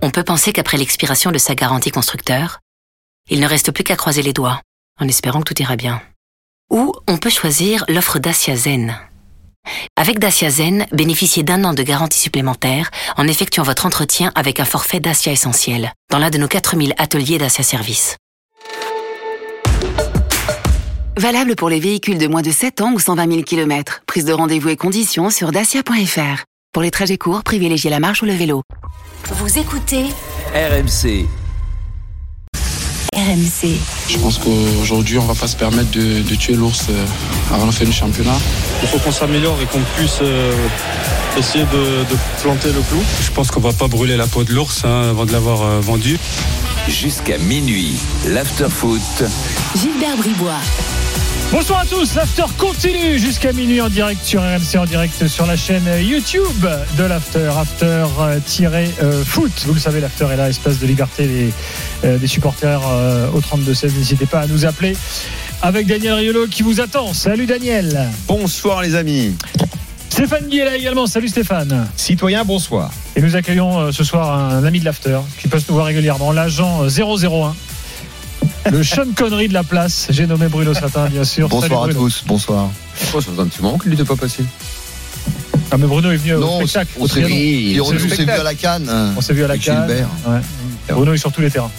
On peut penser qu'après l'expiration de sa garantie constructeur, il ne reste plus qu'à croiser les doigts, en espérant que tout ira bien. Ou on peut choisir l'offre Dacia Zen. Avec Dacia Zen, bénéficiez d'1 an de garantie supplémentaire en effectuant votre entretien avec un forfait Dacia Essentiel dans l'un de nos 4000 ateliers Dacia Service. Valable pour les véhicules de moins de 7 ans ou 120 000 km. Prise de rendez-vous et conditions sur dacia.fr. Pour les trajets courts, privilégiez la marche ou le vélo. Vous écoutez RMC. RMC. Je pense qu'aujourd'hui, on ne va pas se permettre de tuer l'ours avant la fin du championnat. Il faut qu'on s'améliore et qu'on puisse essayer de planter le clou. Je pense qu'on ne va pas brûler la peau de l'ours avant de l'avoir vendu. Jusqu'à minuit, l'after-foot. Gilbert Bribois. Bonsoir à tous, l'after continue jusqu'à minuit en direct sur RMC, en direct sur la chaîne YouTube de l'after, after-foot. Vous le savez, l'after est là, espace de liberté des supporters au 32-16. N'hésitez pas à nous appeler avec Daniel Riolo qui vous attend. Salut Daniel. Bonsoir les amis. Stéphane Guy est là également. Salut Stéphane. Citoyen, bonsoir. Et nous accueillons ce soir un ami de l'after qui passe nous voir régulièrement, l'agent 001. Le Sean Connery de la place, j'ai nommé Bruno Satin, bien sûr. Bonsoir à tous, bonsoir. Ça fait un petit moment qu'il n'était pas passé. Ah, mais Bruno est venu au spectacle. On s'est vu à la Cannes. On s'est vu à la Cannes. Ouais. Bruno est sur tous les terrains.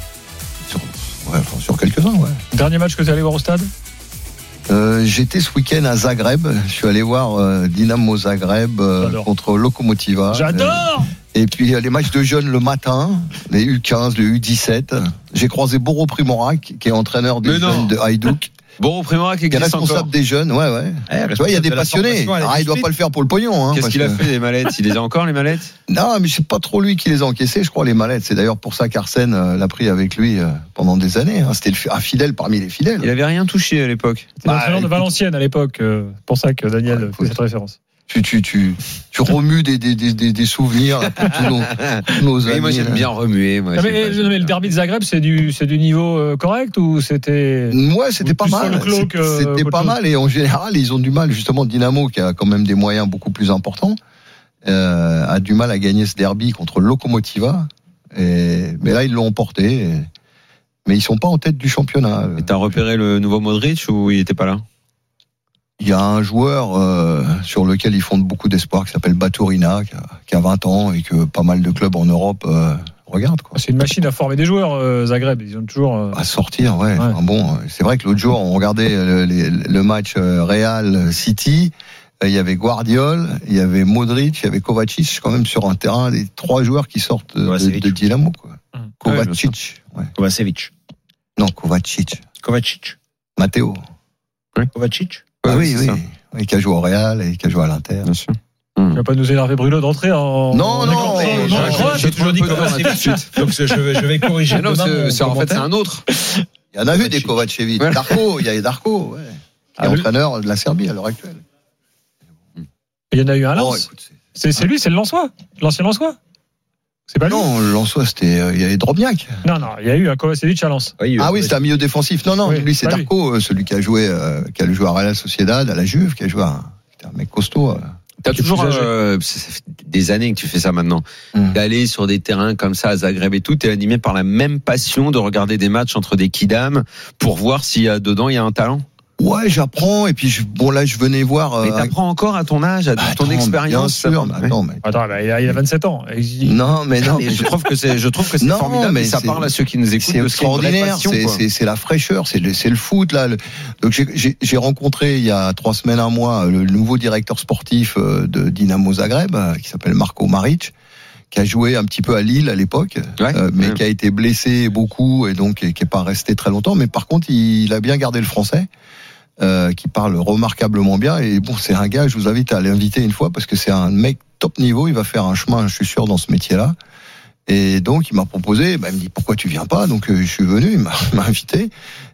Sur quelques-uns, ouais. Dernier match que tu es allé voir au stade ? J'étais ce week-end à Zagreb. Je suis allé voir Dinamo Zagreb contre Lokomotiva. J'adore. Et puis les matchs de jeunes le matin, les U15, les U17. J'ai croisé Boro Primorac, qui est entraîneur des jeunes de Hajduk. Boro Primorac qui est responsable des jeunes, ouais. Tu vois, il y a des passionnés. Il doit pas le faire pour le pognon. Qu'est-ce qu'il a fait des mallettes ? Il les a encore les mallettes ? Non, mais c'est pas trop lui qui les a encaissées, je crois, les mallettes. C'est d'ailleurs pour ça qu'Arsène l'a pris avec lui pendant des années. C'était un fidèle parmi les fidèles. Il avait rien touché à l'époque. C'était l'entraîneur de Valenciennes à l'époque. Pour ça que Daniel fait cette référence. Tu remues des souvenirs pour tous nos amis. Oui, moi j'aime bien remuer. Mais le derby de Zagreb, c'est du niveau correct ou c'était ? Ouais, c'était pas mal. C'était pas mal et en général ils ont du mal. Justement, Dynamo qui a quand même des moyens beaucoup plus importants a du mal à gagner ce derby contre Lokomotiva. Mais là ils l'ont emporté. Mais ils sont pas en tête du championnat. Et t'as repéré le nouveau Modric ou il était pas là ? Il y a un joueur sur lequel ils fondent beaucoup d'espoir qui s'appelle Baturina, qui a 20 ans et que pas mal de clubs en Europe regardent. Quoi. C'est une machine à former des joueurs, Zagreb. Ils ont toujours à sortir, ouais. Enfin, bon, c'est vrai que l'autre jour, on regardait le match Real City. Il y avait Guardiol, il y avait Modric, il y avait Kovacic, quand même sur un terrain, les 3 joueurs qui sortent de Dynamo. Quoi. Kovacic. Ouais. Kovacevic. Non, Kovacic. Matteo. Kovacic. Oui. Qui a joué au Real et qui a joué à l'Inter. Bien sûr. Tu vas pas nous énerver Bruno d'entrer en... Non, j'ai toujours dit Kovacevic. Donc je vais corriger. Non, c'est un autre. Il y en a eu des Kovacevic. Darko, il y a Darko, qui est entraîneur de la Serbie à l'heure actuelle. Il y en a eu un Lens. C'est lui, c'est le Lensois, l'ancien Lensois. C'est pas lui. Non, Lensois, c'était il y avait Drobniak. Non, il y a eu un Kovacevic à Lens. Oui, c'était un milieu défensif. Non, lui c'est Darko, celui qui a joué à Real Sociedad, à la Juve, qui a joué un mec costaud. T'as toujours ça fait des années que tu fais ça maintenant. D'aller sur des terrains comme ça à Zagreb et tout, t'es animé par la même passion de regarder des matchs entre des kidam pour voir si dedans il y a un talent. Ouais, j'apprends et puis là je venais voir. Mais t'apprends encore à ton âge, à ton expérience. Bien sûr. Attends, il a 27 ans. Non. Je trouve que c'est formidable. Mais ça parle à ceux qui nous écoutent. C'est extraordinaire. C'est la fraîcheur, c'est le foot là. Donc j'ai rencontré il y a 3 semaines, un mois, le nouveau directeur sportif de Dinamo Zagreb qui s'appelle Marko Maric, qui a joué un petit peu à Lille à l'époque, mais qui a été blessé beaucoup et donc qui est pas resté très longtemps. Mais par contre, il a bien gardé le français. Qui parle remarquablement bien et bon, c'est un gars, je vous invite à l'inviter une fois parce que c'est un mec top niveau, il va faire un chemin, je suis sûr, dans ce métier-là. Et donc il m'a proposé, il me dit pourquoi tu viens pas, donc je suis venu, il m'a invité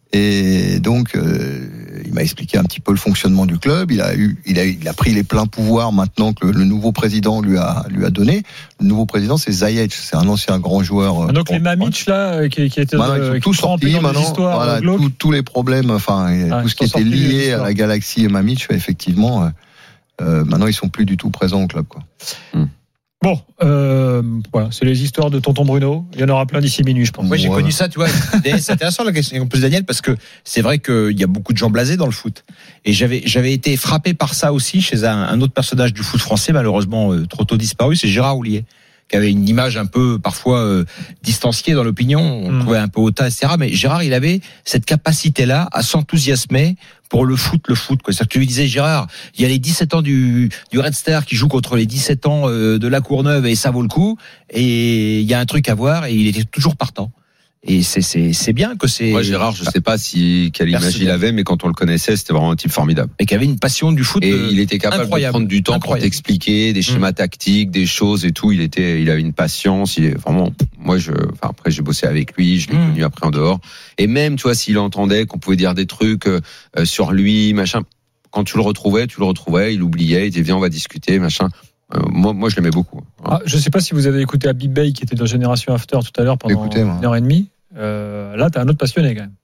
et donc il m'a expliqué un petit peu le fonctionnement du club. Il a pris les pleins pouvoirs maintenant que le nouveau président lui a donné. Le nouveau président, c'est Ziyech, c'est un ancien grand joueur. Donc les Mamić là qui étaient ils sont tous sortis maintenant. Voilà, tous les problèmes, tout ce qui était lié à la galaxie et Mamić, effectivement, maintenant ils sont plus du tout présents au club, quoi. Bon, voilà, c'est les histoires de tonton Bruno. Il y en aura plein d'ici minuit, je pense. Moi, j'ai connu ça, tu vois. C'est intéressant la question qu'on pose Daniel, parce que c'est vrai qu'il y a beaucoup de gens blasés dans le foot. Et j'avais été frappé par ça aussi chez un autre personnage du foot français, malheureusement trop tôt disparu, c'est Gérard Houllier, qui avait une image un peu parfois distanciée dans l'opinion, on trouvait un peu hautain, etc. Mais Gérard, il avait cette capacité-là à s'enthousiasmer pour le foot, quoi. C'est-à-dire que tu lui disais, Gérard, il y a les 17 ans du Red Star qui joue contre les 17 ans de la Courneuve et ça vaut le coup, et il y a un truc à voir, et il était toujours partant. Et c'est bien que c'est. Moi, Gérard, je sais pas quelle image il avait, mais quand on le connaissait, c'était vraiment un type formidable. Et qui avait une passion du foot. Et il était capable de prendre du temps pour t'expliquer des schémas tactiques, des choses et tout. Il avait une patience. Vraiment, après, j'ai bossé avec lui, je l'ai connu après en dehors. Et même, tu vois, s'il entendait qu'on pouvait dire des trucs sur lui, machin, quand tu le retrouvais, il oubliait, il disait, viens, on va discuter, machin. Moi, je l'aimais beaucoup. Je sais pas si vous avez écouté Habib Bey, qui était dans Génération After tout à l'heure pendant 1h30. Là, t'as un autre passionné quand même.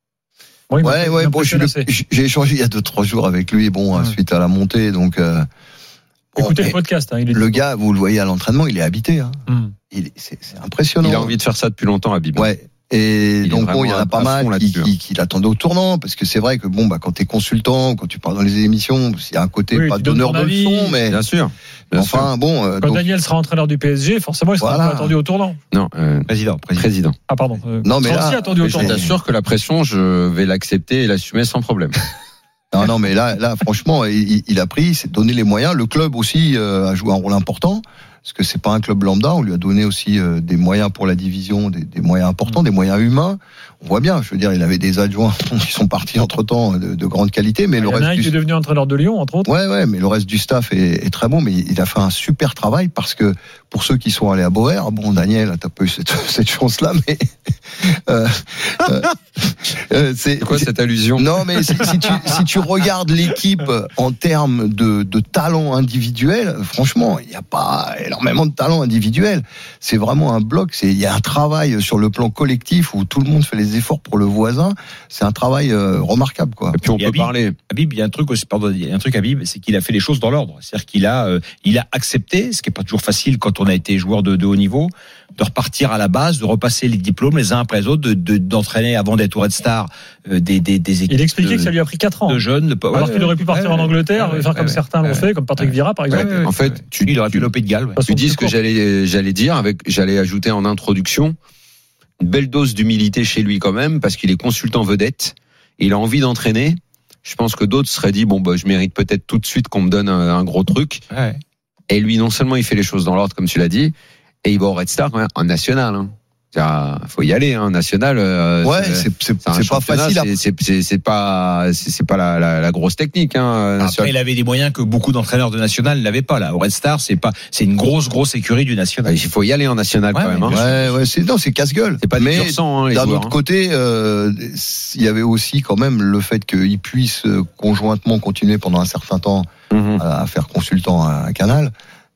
Bon, j'ai échangé il y a 2-3 jours avec lui, suite à la montée, donc. Écoutez le podcast. Le gars, vous le voyez à l'entraînement, il est habité. C'est impressionnant. Il a envie de faire ça depuis longtemps, Habib. Ouais. Et donc il y en a pas mal qui l'attendaient au tournant, parce que c'est vrai que quand t'es consultant, quand tu parles dans les émissions, il y a un côté pas donneur de leçons, mais bien sûr. Quand Daniel sera entraîneur du PSG, forcément il sera pas attendu au tournant. Non, président. Ah pardon. Non mais là, aussi attendu au tournant. Je t'assure que la pression, je vais l'accepter et l'assumer sans problème. Non mais là franchement, il a pris, il s'est donné les moyens. Le club aussi a joué un rôle important. Parce que c'est pas un club lambda, on lui a donné aussi des moyens pour la division, des moyens importants, des moyens humains. On voit bien, je veux dire, il avait des adjoints qui sont partis entre-temps de grande qualité, mais le reste qui est devenu entraîneur de Lyon, entre autres. Ouais, mais le reste du staff est très bon, mais il a fait un super travail, parce que pour ceux qui sont allés à Boer, Daniel, t'as pas eu cette chance-là, mais c'est quoi cette allusion? Non, mais si tu regardes l'équipe en termes de talent individuel, franchement, il n'y a pas énormément de talent individuel. C'est vraiment un bloc. Il y a un travail sur le plan collectif où tout le monde fait les efforts pour le voisin. C'est un travail remarquable, quoi. Et puis on peut parler. Habib, il y a un truc aussi, Habib, c'est qu'il a fait les choses dans l'ordre. C'est-à-dire qu'il a accepté, ce qui est pas toujours facile quand on a été joueur de haut niveau, de repartir à la base, de repasser les diplômes les uns après les autres, d'entraîner avant d'être au Red Star des équipes. Il expliquait que ça lui a pris 4 ans. De jeunes. Alors qu'il aurait pu partir en Angleterre, faire comme certains l'ont fait, comme Patrick Vieira par exemple. En fait, il aurait pu le Pays de Galles. Tu dis ce que j'allais dire, j'allais ajouter en introduction une belle dose d'humilité chez lui quand même, parce qu'il est consultant vedette, et il a envie d'entraîner. Je pense que d'autres seraient dit, je mérite peut-être tout de suite qu'on me donne un gros truc. Ouais. Et lui, non seulement il fait les choses dans l'ordre, comme tu l'as dit, et il va au Red Star quand même, en national. Faut y aller, national. C'est pas facile. C'est pas la grosse technique. Après, il avait des moyens que beaucoup d'entraîneurs de national n'avaient pas. Là, au Red Star, c'est une grosse écurie du national. Il faut y aller en national quand même. C'est casse-gueule. C'est pas mais sang, d'un autre côté, il y avait aussi quand même le fait qu'il puisse conjointement continuer pendant un certain temps à faire consultant à Canal.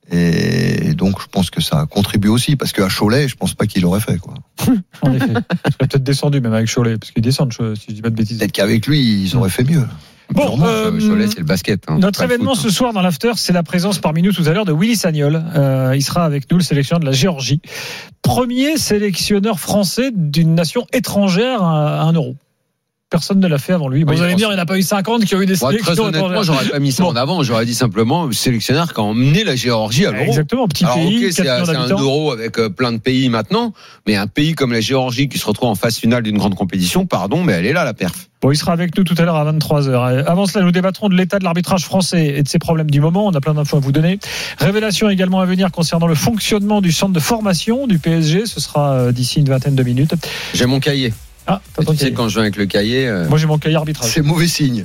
Et donc, je pense que ça contribue aussi, parce qu'à Cholet, je pense pas qu'il l'aurait fait, quoi. En effet. Il serait peut-être descendu, même avec Cholet, parce qu'ils descendent, si je dis pas de bêtises. Peut-être qu'avec lui, ils auraient fait mieux. Bon, Cholet, c'est le basket. Notre événement ce soir dans l'after, c'est la présence parmi nous tout à l'heure de Willy Sagnol. Il sera avec nous, le sélectionneur de la Géorgie. Premier sélectionneur français d'une nation étrangère à 1 euro. Personne ne l'a fait avant lui. Vous allez me dire, il n'y en a pas eu 50 qui ont eu des sélections. Très honnêtement, j'aurais pas mis ça en avant. J'aurais dit simplement sélectionneur qui a emmené la Géorgie à l'euro. Exactement, petit pays. C'est 1 euro avec plein de pays maintenant. Mais un pays comme la Géorgie qui se retrouve en phase finale d'une grande compétition, mais elle est là, la perf. Bon, il sera avec nous tout à l'heure à 23h. Avant cela, nous débattrons de l'état de l'arbitrage français et de ses problèmes du moment. On a plein d'infos à vous donner. Révélation également à venir concernant le fonctionnement du centre de formation du PSG. Ce sera d'ici une vingtaine de minutes. J'ai mon cahier. Tu sais, quand je viens avec le cahier. Moi, j'ai mon cahier arbitrage. C'est mauvais signe.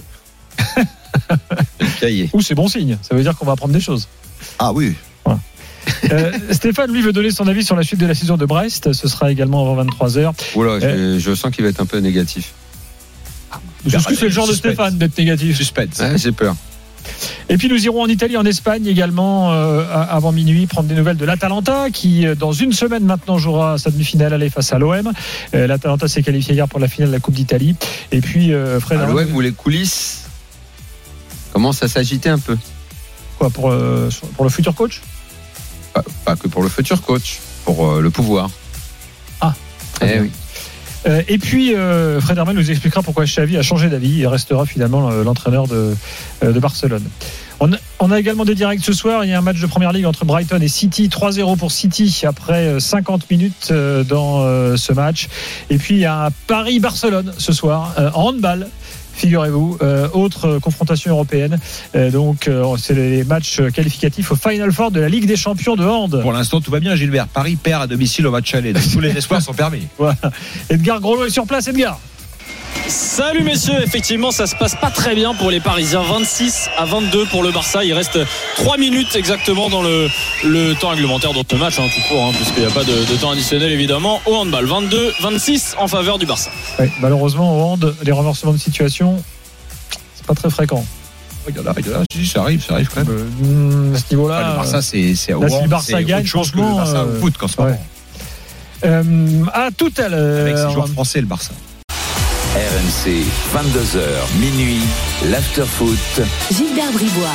Le cahier. Ou c'est bon signe. Ça veut dire qu'on va apprendre des choses. Ah oui. Voilà. Stéphane, lui, veut donner son avis sur la suite de la saison de Brest. Ce sera également avant 23h. Oula, je sens qu'il va être un peu négatif. Est-ce que c'est le genre de Stéphane d'être négatif? Suspense. J'ai peur. Et puis nous irons en Italie, en Espagne également avant minuit, prendre des nouvelles de l'Atalanta qui dans une semaine maintenant jouera sa demi-finale aller face à l'OM. L'Atalanta s'est qualifié hier pour la finale de la Coupe d'Italie. Et puis Fred, l'OM où les coulisses commencent à s'agiter un peu. Quoi, pour le futur coach? Pas que pour le futur coach, pour le pouvoir. Ah. Oui. Et puis, Fred Hermel nous expliquera pourquoi Xavi a changé d'avis et restera finalement l'entraîneur de Barcelone. On a également des directs ce soir. Il y a un match de Première Ligue entre Brighton et City. 3-0 pour City après 50 minutes dans ce match. Et puis, il y a un Paris-Barcelone ce soir en handball. Figurez-vous, autre confrontation européenne. Donc, c'est les matchs qualificatifs au Final Four de la Ligue des Champions de hand. Pour l'instant, tout va bien, Gilbert. Paris perd à domicile au match aller. Donc, tous les espoirs sont permis. Voilà. Edgar Groslo est sur place. Edgar. Salut messieurs, effectivement ça se passe pas très bien pour les Parisiens, 26-22 pour le Barça, il reste 3 minutes exactement dans le temps réglementaire de ce match, tout court, puisqu'il n'y a pas de temps additionnel évidemment au handball, 22-26 en faveur du Barça. Oui, malheureusement au hand, les renversements de situation, c'est pas très fréquent. Il y en a, si, ça arrive quand même. À ce niveau-là, le Barça c'est si le Barça gagne, franchement, le Barça au foot qu'en ce moment. À tout à l'heure. Avec ses joueurs français, le Barça. RMC, 22h, minuit, l'after-foot. Gilbert Bribois.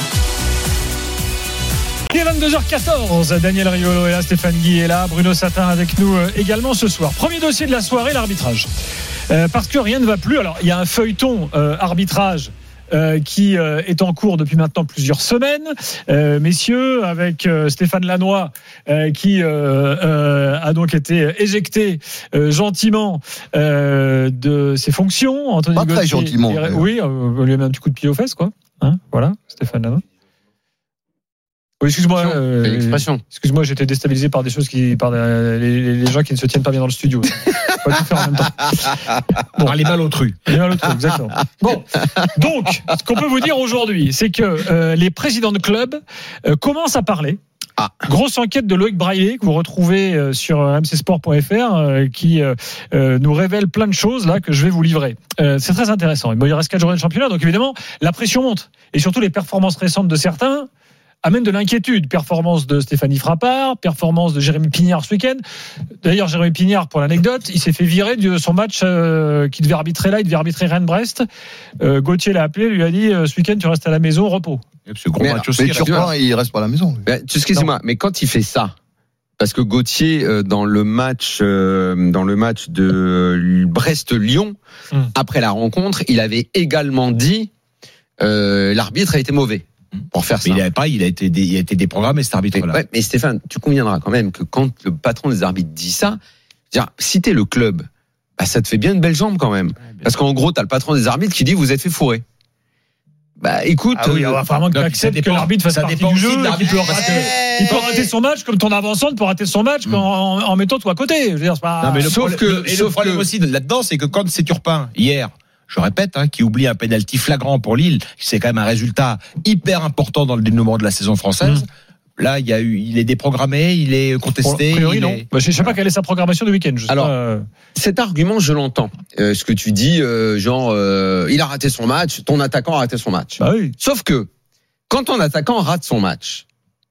Il est 22h14, Daniel Riolo est là, Stéphane Guy est là, Bruno Satin avec nous également ce soir. Premier dossier de la soirée, l'arbitrage. Parce que rien ne va plus. Alors, il y a un feuilleton arbitrage qui est en cours depuis maintenant plusieurs semaines, messieurs, avec Stéphane Lannoy qui a donc été éjecté gentiment de ses fonctions. Anthony Pas très gentiment. Oui, on lui a mis un petit coup de pied aux fesses, quoi. Voilà, Stéphane Lannoy. Oui, excuse-moi. Excuse-moi, j'étais déstabilisé par des choses par les gens qui ne se tiennent pas bien dans le studio. Pas tout faire en même temps. Bon, par les malautrus. Exactement. Bon, donc, ce qu'on peut vous dire aujourd'hui, c'est que les présidents de club commencent à parler. Grosse enquête de Loïc Braillet que vous retrouvez sur mcsport.fr qui nous révèle plein de choses là que je vais vous livrer. C'est très intéressant. Il reste 4 journées de championnat, donc évidemment la pression monte et surtout les performances récentes de certains amène de l'inquiétude. Performance de Stéphanie Frappard, performance de Jérémy Pignard ce week-end. D'ailleurs, Jérémy Pignard, pour l'anecdote, il s'est fait virer de son match qu'il devait arbitrer là, il devait arbitrer Rennes-Brest. Gauthier l'a appelé, lui a dit ce week-end tu restes à la maison, repos. Mais Turpin, il reste pas à la maison. Excusez-moi, mais quand il fait ça, parce que Gauthier dans le match de Brest-Lyon, après la rencontre, il avait également dit l'arbitre a été mauvais. Pour faire ça. Mais il a été déprogrammé cet arbitre-là. Ouais, mais Stéphane, tu conviendras quand même que quand le patron des arbitres dit ça, si t'es le club, ça te fait bien une belle jambe quand même. Parce qu'en gros, t'as le patron des arbitres qui dit vous êtes fait fourrer. Écoute, il va vraiment que tu acceptes que l'arbitre fasse partie du jeu. Il peut rater son match comme ton avançante peut rater son match en mettant toi à côté. Je veux dire, c'est pas... Le problème aussi là-dedans, c'est que quand c'est Turpin hier. Je répète, qui oublie un penalty flagrant pour Lille, c'est quand même un résultat hyper important dans le dénouement de la saison française. Là, il est déprogrammé, il est contesté. A priori, non. Je sais pas quelle est sa programmation de week-end. Alors, cet argument, je l'entends. Ce que tu dis, il a raté son match, ton attaquant a raté son match. Oui. Sauf que, quand ton attaquant rate son match,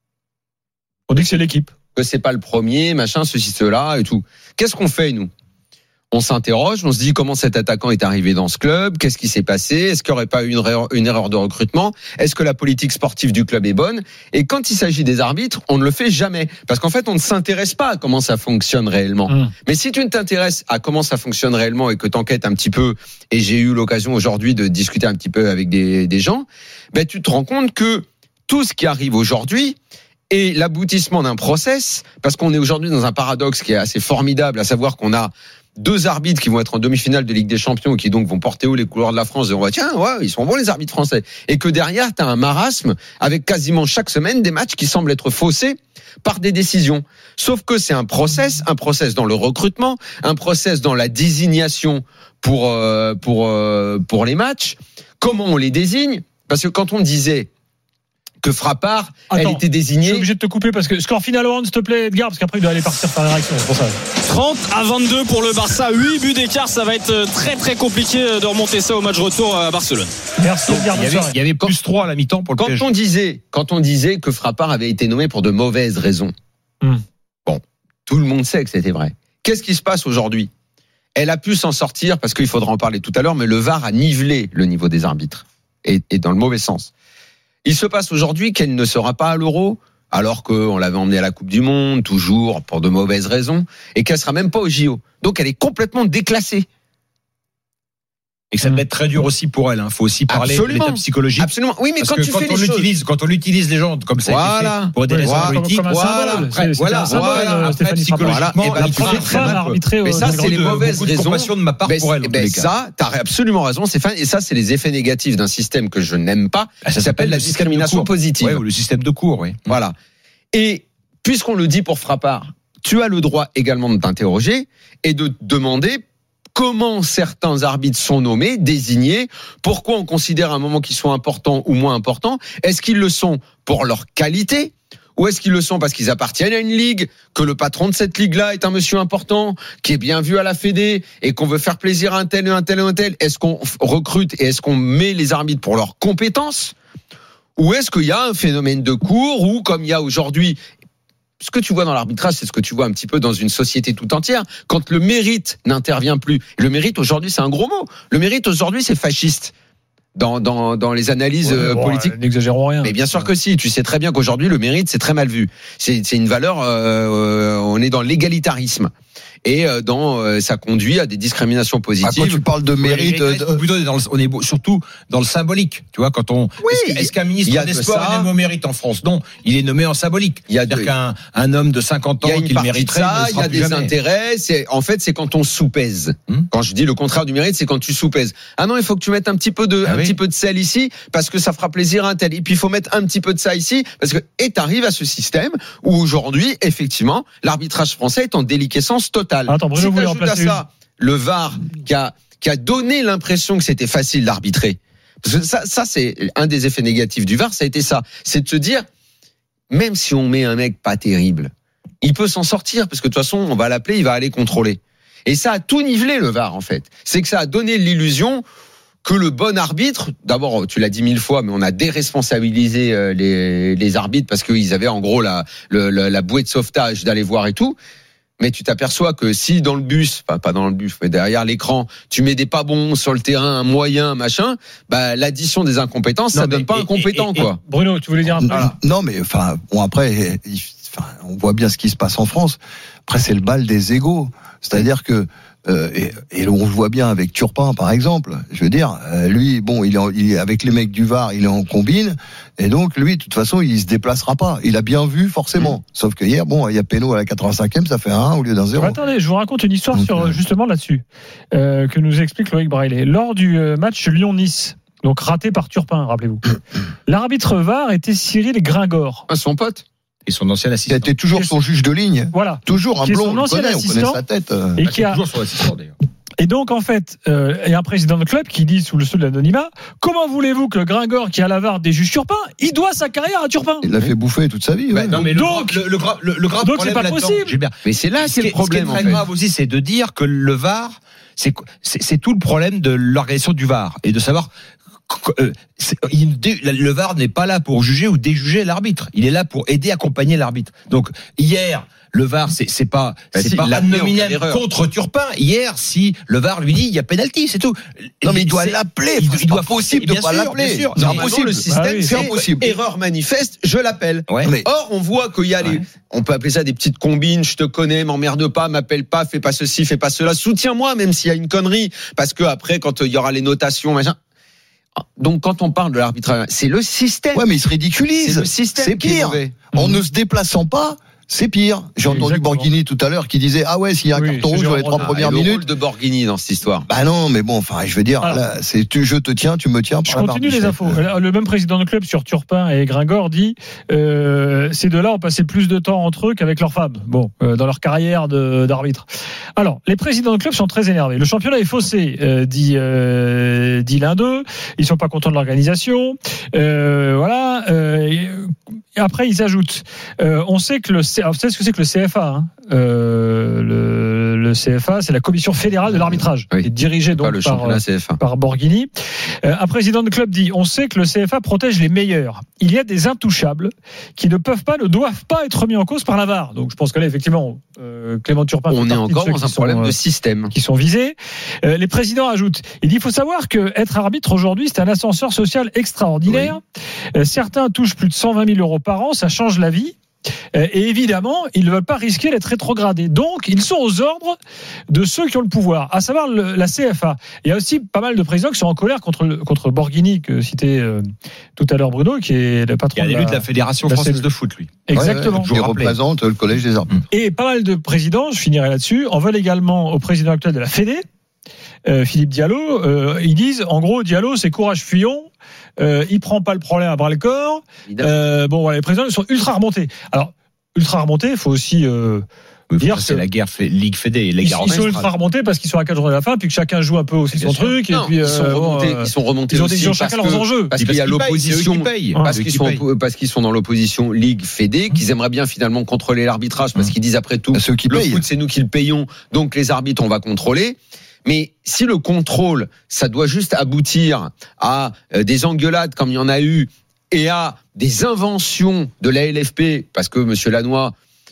on dit que c'est l'équipe. Que c'est pas le premier, machin, ceci, cela et tout. Qu'est-ce qu'on fait, nous? On s'interroge, on se dit comment cet attaquant est arrivé dans ce club, qu'est-ce qui s'est passé, est-ce qu'il n'y aurait pas eu une erreur de recrutement, est-ce que la politique sportive du club est bonne? Et quand il s'agit des arbitres, on ne le fait jamais, parce qu'en fait on ne s'intéresse pas à comment ça fonctionne réellement. Mais si tu ne t'intéresses à comment ça fonctionne réellement et que t'enquêtes un petit peu, et j'ai eu l'occasion aujourd'hui de discuter un petit peu avec des gens, tu te rends compte que tout ce qui arrive aujourd'hui est l'aboutissement d'un process, parce qu'on est aujourd'hui dans un paradoxe qui est assez formidable, à savoir qu'on a 2 arbitres qui vont être en demi-finale de Ligue des Champions et qui donc vont porter haut les couleurs de la France et on va ils sont bons les arbitres français. Et que derrière, t'as un marasme avec quasiment chaque semaine des matchs qui semblent être faussés par des décisions. Sauf que c'est un process dans le recrutement, un process dans la désignation pour les matchs. Comment on les désigne? Parce que quand on disait que Frappard, elle était désignée. Je suis obligé de te couper parce que score final au hand, s'il te plaît, Edgar, parce qu'après il doit aller partir par la réaction. C'est pour ça. 30-22 pour le Barça, 8 buts d'écart, ça va être très très compliqué de remonter ça au match retour à Barcelone. Merci Edgar. Il y avait plus 3 à la mi-temps pour le PSG. Quand on disait que Frappard avait été nommé pour de mauvaises raisons. Bon, tout le monde sait que c'était vrai. Qu'est-ce qui se passe aujourd'hui? Elle a pu s'en sortir parce qu'il faudra en parler tout à l'heure, mais le VAR a nivelé le niveau des arbitres et dans le mauvais sens. Il se passe aujourd'hui qu'elle ne sera pas à l'Euro alors qu'on l'avait emmenée à la Coupe du Monde, toujours pour de mauvaises raisons, et qu'elle sera même pas au JO. Donc elle est complètement déclassée. Et que ça peut être très dur aussi pour elle. Faut aussi parler de l'état psychologique. Absolument. Oui, mais quand on utilise les gens comme ça, voilà, pour des raisons politiques, Stéphanie psychologiquement, mais ça, c'est les mauvaises raisons de ma part pour elle. Ça, t'as absolument raison, Stéphane. Et ça, c'est les effets négatifs d'un système que je n'aime pas. Ça s'appelle la discrimination positive. Ou le système de cours, oui. Voilà. Et puisqu'on le dit pour Frappart, tu as le droit également de t'interroger et de demander comment certains arbitres sont nommés, désignés, pourquoi on considère à un moment qu'ils sont importants ou moins importants. Est-ce qu'ils le sont pour leur qualité ou est-ce qu'ils le sont parce qu'ils appartiennent à une ligue, que le patron de cette ligue-là est un monsieur important, qui est bien vu à la Fédé et qu'on veut faire plaisir à un tel, un tel, un tel. Est-ce qu'on recrute et est-ce qu'on met les arbitres pour leurs compétences ou est-ce qu'il y a un phénomène de cours où, comme il y a aujourd'hui, ce que tu vois dans l'arbitrage, c'est ce que tu vois un petit peu dans une société tout entière. Quand le mérite n'intervient plus, le mérite aujourd'hui, c'est un gros mot. Le mérite aujourd'hui, c'est fasciste. Dans les analyses politiques. N'exagérons rien. Mais bien sûr que si. Tu sais très bien qu'aujourd'hui, le mérite, c'est très mal vu. C'est une valeur, on est dans l'égalitarisme. Et ça conduit à des discriminations positives. Quand tu parles de mérite, on est surtout dans le symbolique. Tu vois, quand on est-ce qu'un ministre des Sports est nommé au mérite en France? Non, il est nommé en symbolique. C'est-à-dire qu'un homme de 50 ans qui mériterait, il y a des intérêts. C'est quand on soupèse. Quand je dis le contraire du mérite, c'est quand tu soupèses. Ah non, il faut que tu mettes un petit peu de sel ici parce que ça fera plaisir à un tel. Et puis il faut mettre un petit peu de ça ici parce que t'arrives à ce système où aujourd'hui, effectivement, l'arbitrage français est en déliquescence totale. Attends, Bruno, si tu ajoutes à ça le VAR qui a donné l'impression que c'était facile d'arbitrer, parce que ça c'est un des effets négatifs du VAR, ça a été ça, c'est de se dire même si on met un mec pas terrible, il peut s'en sortir parce que de toute façon on va l'appeler, il va aller contrôler. Et ça a tout nivelé le VAR en fait. C'est que ça a donné l'illusion que le bon arbitre, d'abord tu l'as dit 1000 fois, mais on a déresponsabilisé les arbitres parce qu'ils avaient en gros la bouée de sauvetage d'aller voir et tout. Mais tu t'aperçois que si dans le bus, pas dans le bus, mais derrière l'écran, tu mets des pas bons sur le terrain, un moyen, un machin, l'addition des incompétences, ça donne pas un compétent, quoi. Bruno, tu voulais dire un peu? Non, mais après, on voit bien ce qui se passe en France. Après, c'est le bal des égos. C'est-à-dire que et on le voit bien avec Turpin, par exemple. Je veux dire, lui, bon, il est avec les mecs du VAR, il est en combine, et donc lui, de toute façon, il se déplacera pas. Il a bien vu, forcément. Sauf que hier, bon, il y a péno à la 85e, ça fait un 1 au lieu d'un 0. Attendez, je vous raconte une histoire justement là-dessus que nous explique Loïc Braillet. Lors du match Lyon-Nice, donc raté par Turpin, rappelez-vous, l'arbitre VAR était Cyril Gringor. Son pote. Et son ancien assistant. Qui était toujours son juge de ligne. Voilà. Toujours un blond, on connaît sa tête. Et qui a toujours son assistant d'ailleurs. Et donc, en fait, il y a un président de club qui dit, sous le sceau de l'anonymat, comment voulez-vous que Gringor, qui a la VAR des juges Turpin, il doit sa carrière à Turpin? Il l'a fait bouffer toute sa vie. Ouais. Non, mais donc c'est pas possible. Mais c'est là, c'est le problème. Ce qui est très grave aussi, c'est de dire que le VAR, c'est tout le problème de l'organisation du VAR. Et de savoir, le VAR n'est pas là pour juger ou déjuger l'arbitre. Il est là pour aider, accompagner l'arbitre. Donc, hier, le VAR, c'est pas ad nominem contre Turpin. Hier, si le VAR lui dit il y a pénalty, c'est tout. Non, mais il doit l'appeler. Il doit possible de pas l'appeler. C'est impossible. Le système, c'est impossible. Erreur manifeste, je l'appelle. Ouais. Or, on voit qu'il y a on peut appeler ça des petites combines. Je te connais, m'emmerde pas, m'appelle pas, fais pas ceci, fais pas cela. Soutiens-moi, même s'il y a une connerie, parce que après, quand il y aura les notations, machin. Donc, quand on parle de l'arbitrage, c'est le système. Ouais, mais il se ridiculise. C'est le système. C'est pire. En ne se déplaçant pas, c'est pire. J'ai entendu Borghini tout à l'heure qui disait ouais, s'il y a un carton rouge dans les 3 premières minutes. Le rôle de Borghini dans cette histoire. Non, mais bon, enfin, je veux dire, là, je te tiens, tu me tiens. Je continue les infos. Le même président de club sur Turpin et Gringor dit ces deux-là ont passé plus de temps entre eux qu'avec leurs femmes. Bon, dans leur carrière d'arbitre. Alors, les présidents de club sont très énervés. Le championnat est faussé, dit l'un d'eux. Ils sont pas contents de l'organisation. Voilà. Et après, ils ajoutent. On sait que vous savez ce que c'est que le CFA, hein, le le CFA, c'est la Commission fédérale de l'arbitrage, qui est dirigée donc par Borghini. Un président de club dit: on sait que le CFA protège les meilleurs. Il y a des intouchables qui ne doivent pas être mis en cause par la VAR. Donc je pense que là, effectivement, Clément Turpin, on est encore dans un problème de système qui sont visés. Les présidents ajoutent: il dit, il faut savoir que être arbitre aujourd'hui, c'est un ascenseur social extraordinaire. Oui. Certains touchent plus de 120 000 euros par an, ça change la vie. Et évidemment, ils ne veulent pas risquer d'être rétrogradés. Donc, ils sont aux ordres de ceux qui ont le pouvoir, à savoir la CFA. Il y a aussi pas mal de présidents qui sont en colère contre Borghini, que citait tout à l'heure Bruno, qui est le patron de la Fédération française de foot, lui. Exactement. Qui représente le collège des arbitres. Et pas mal de présidents, je finirai là-dessus, en veulent également au président actuel de la Fédé, Philippe Diallo. Ils disent, en gros, Diallo, c'est courage Fillon. Il prend pas le problème à bras le corps. Les présidents ils sont ultra remontés. Alors ultra remontés, il faut aussi dire c'est la guerre Ligue Fédé. Ils sont ultra remontés parce qu'ils sont à 4 jours de la fin, puis que chacun joue un peu aussi son truc. Non, et puis ils sont remontés. Ils ont chacun leurs enjeux. Parce qu'il y a l'opposition, parce qu'ils sont dans l'opposition Ligue Fédé, qu'ils aimeraient bien finalement contrôler l'arbitrage, parce qu'ils disent après tout, le foot c'est nous qui le payons, donc les arbitres on va contrôler. Mais si le contrôle, ça doit juste aboutir à des engueulades comme il y en a eu et à des inventions de la LFP, parce que Monsieur Lannoy,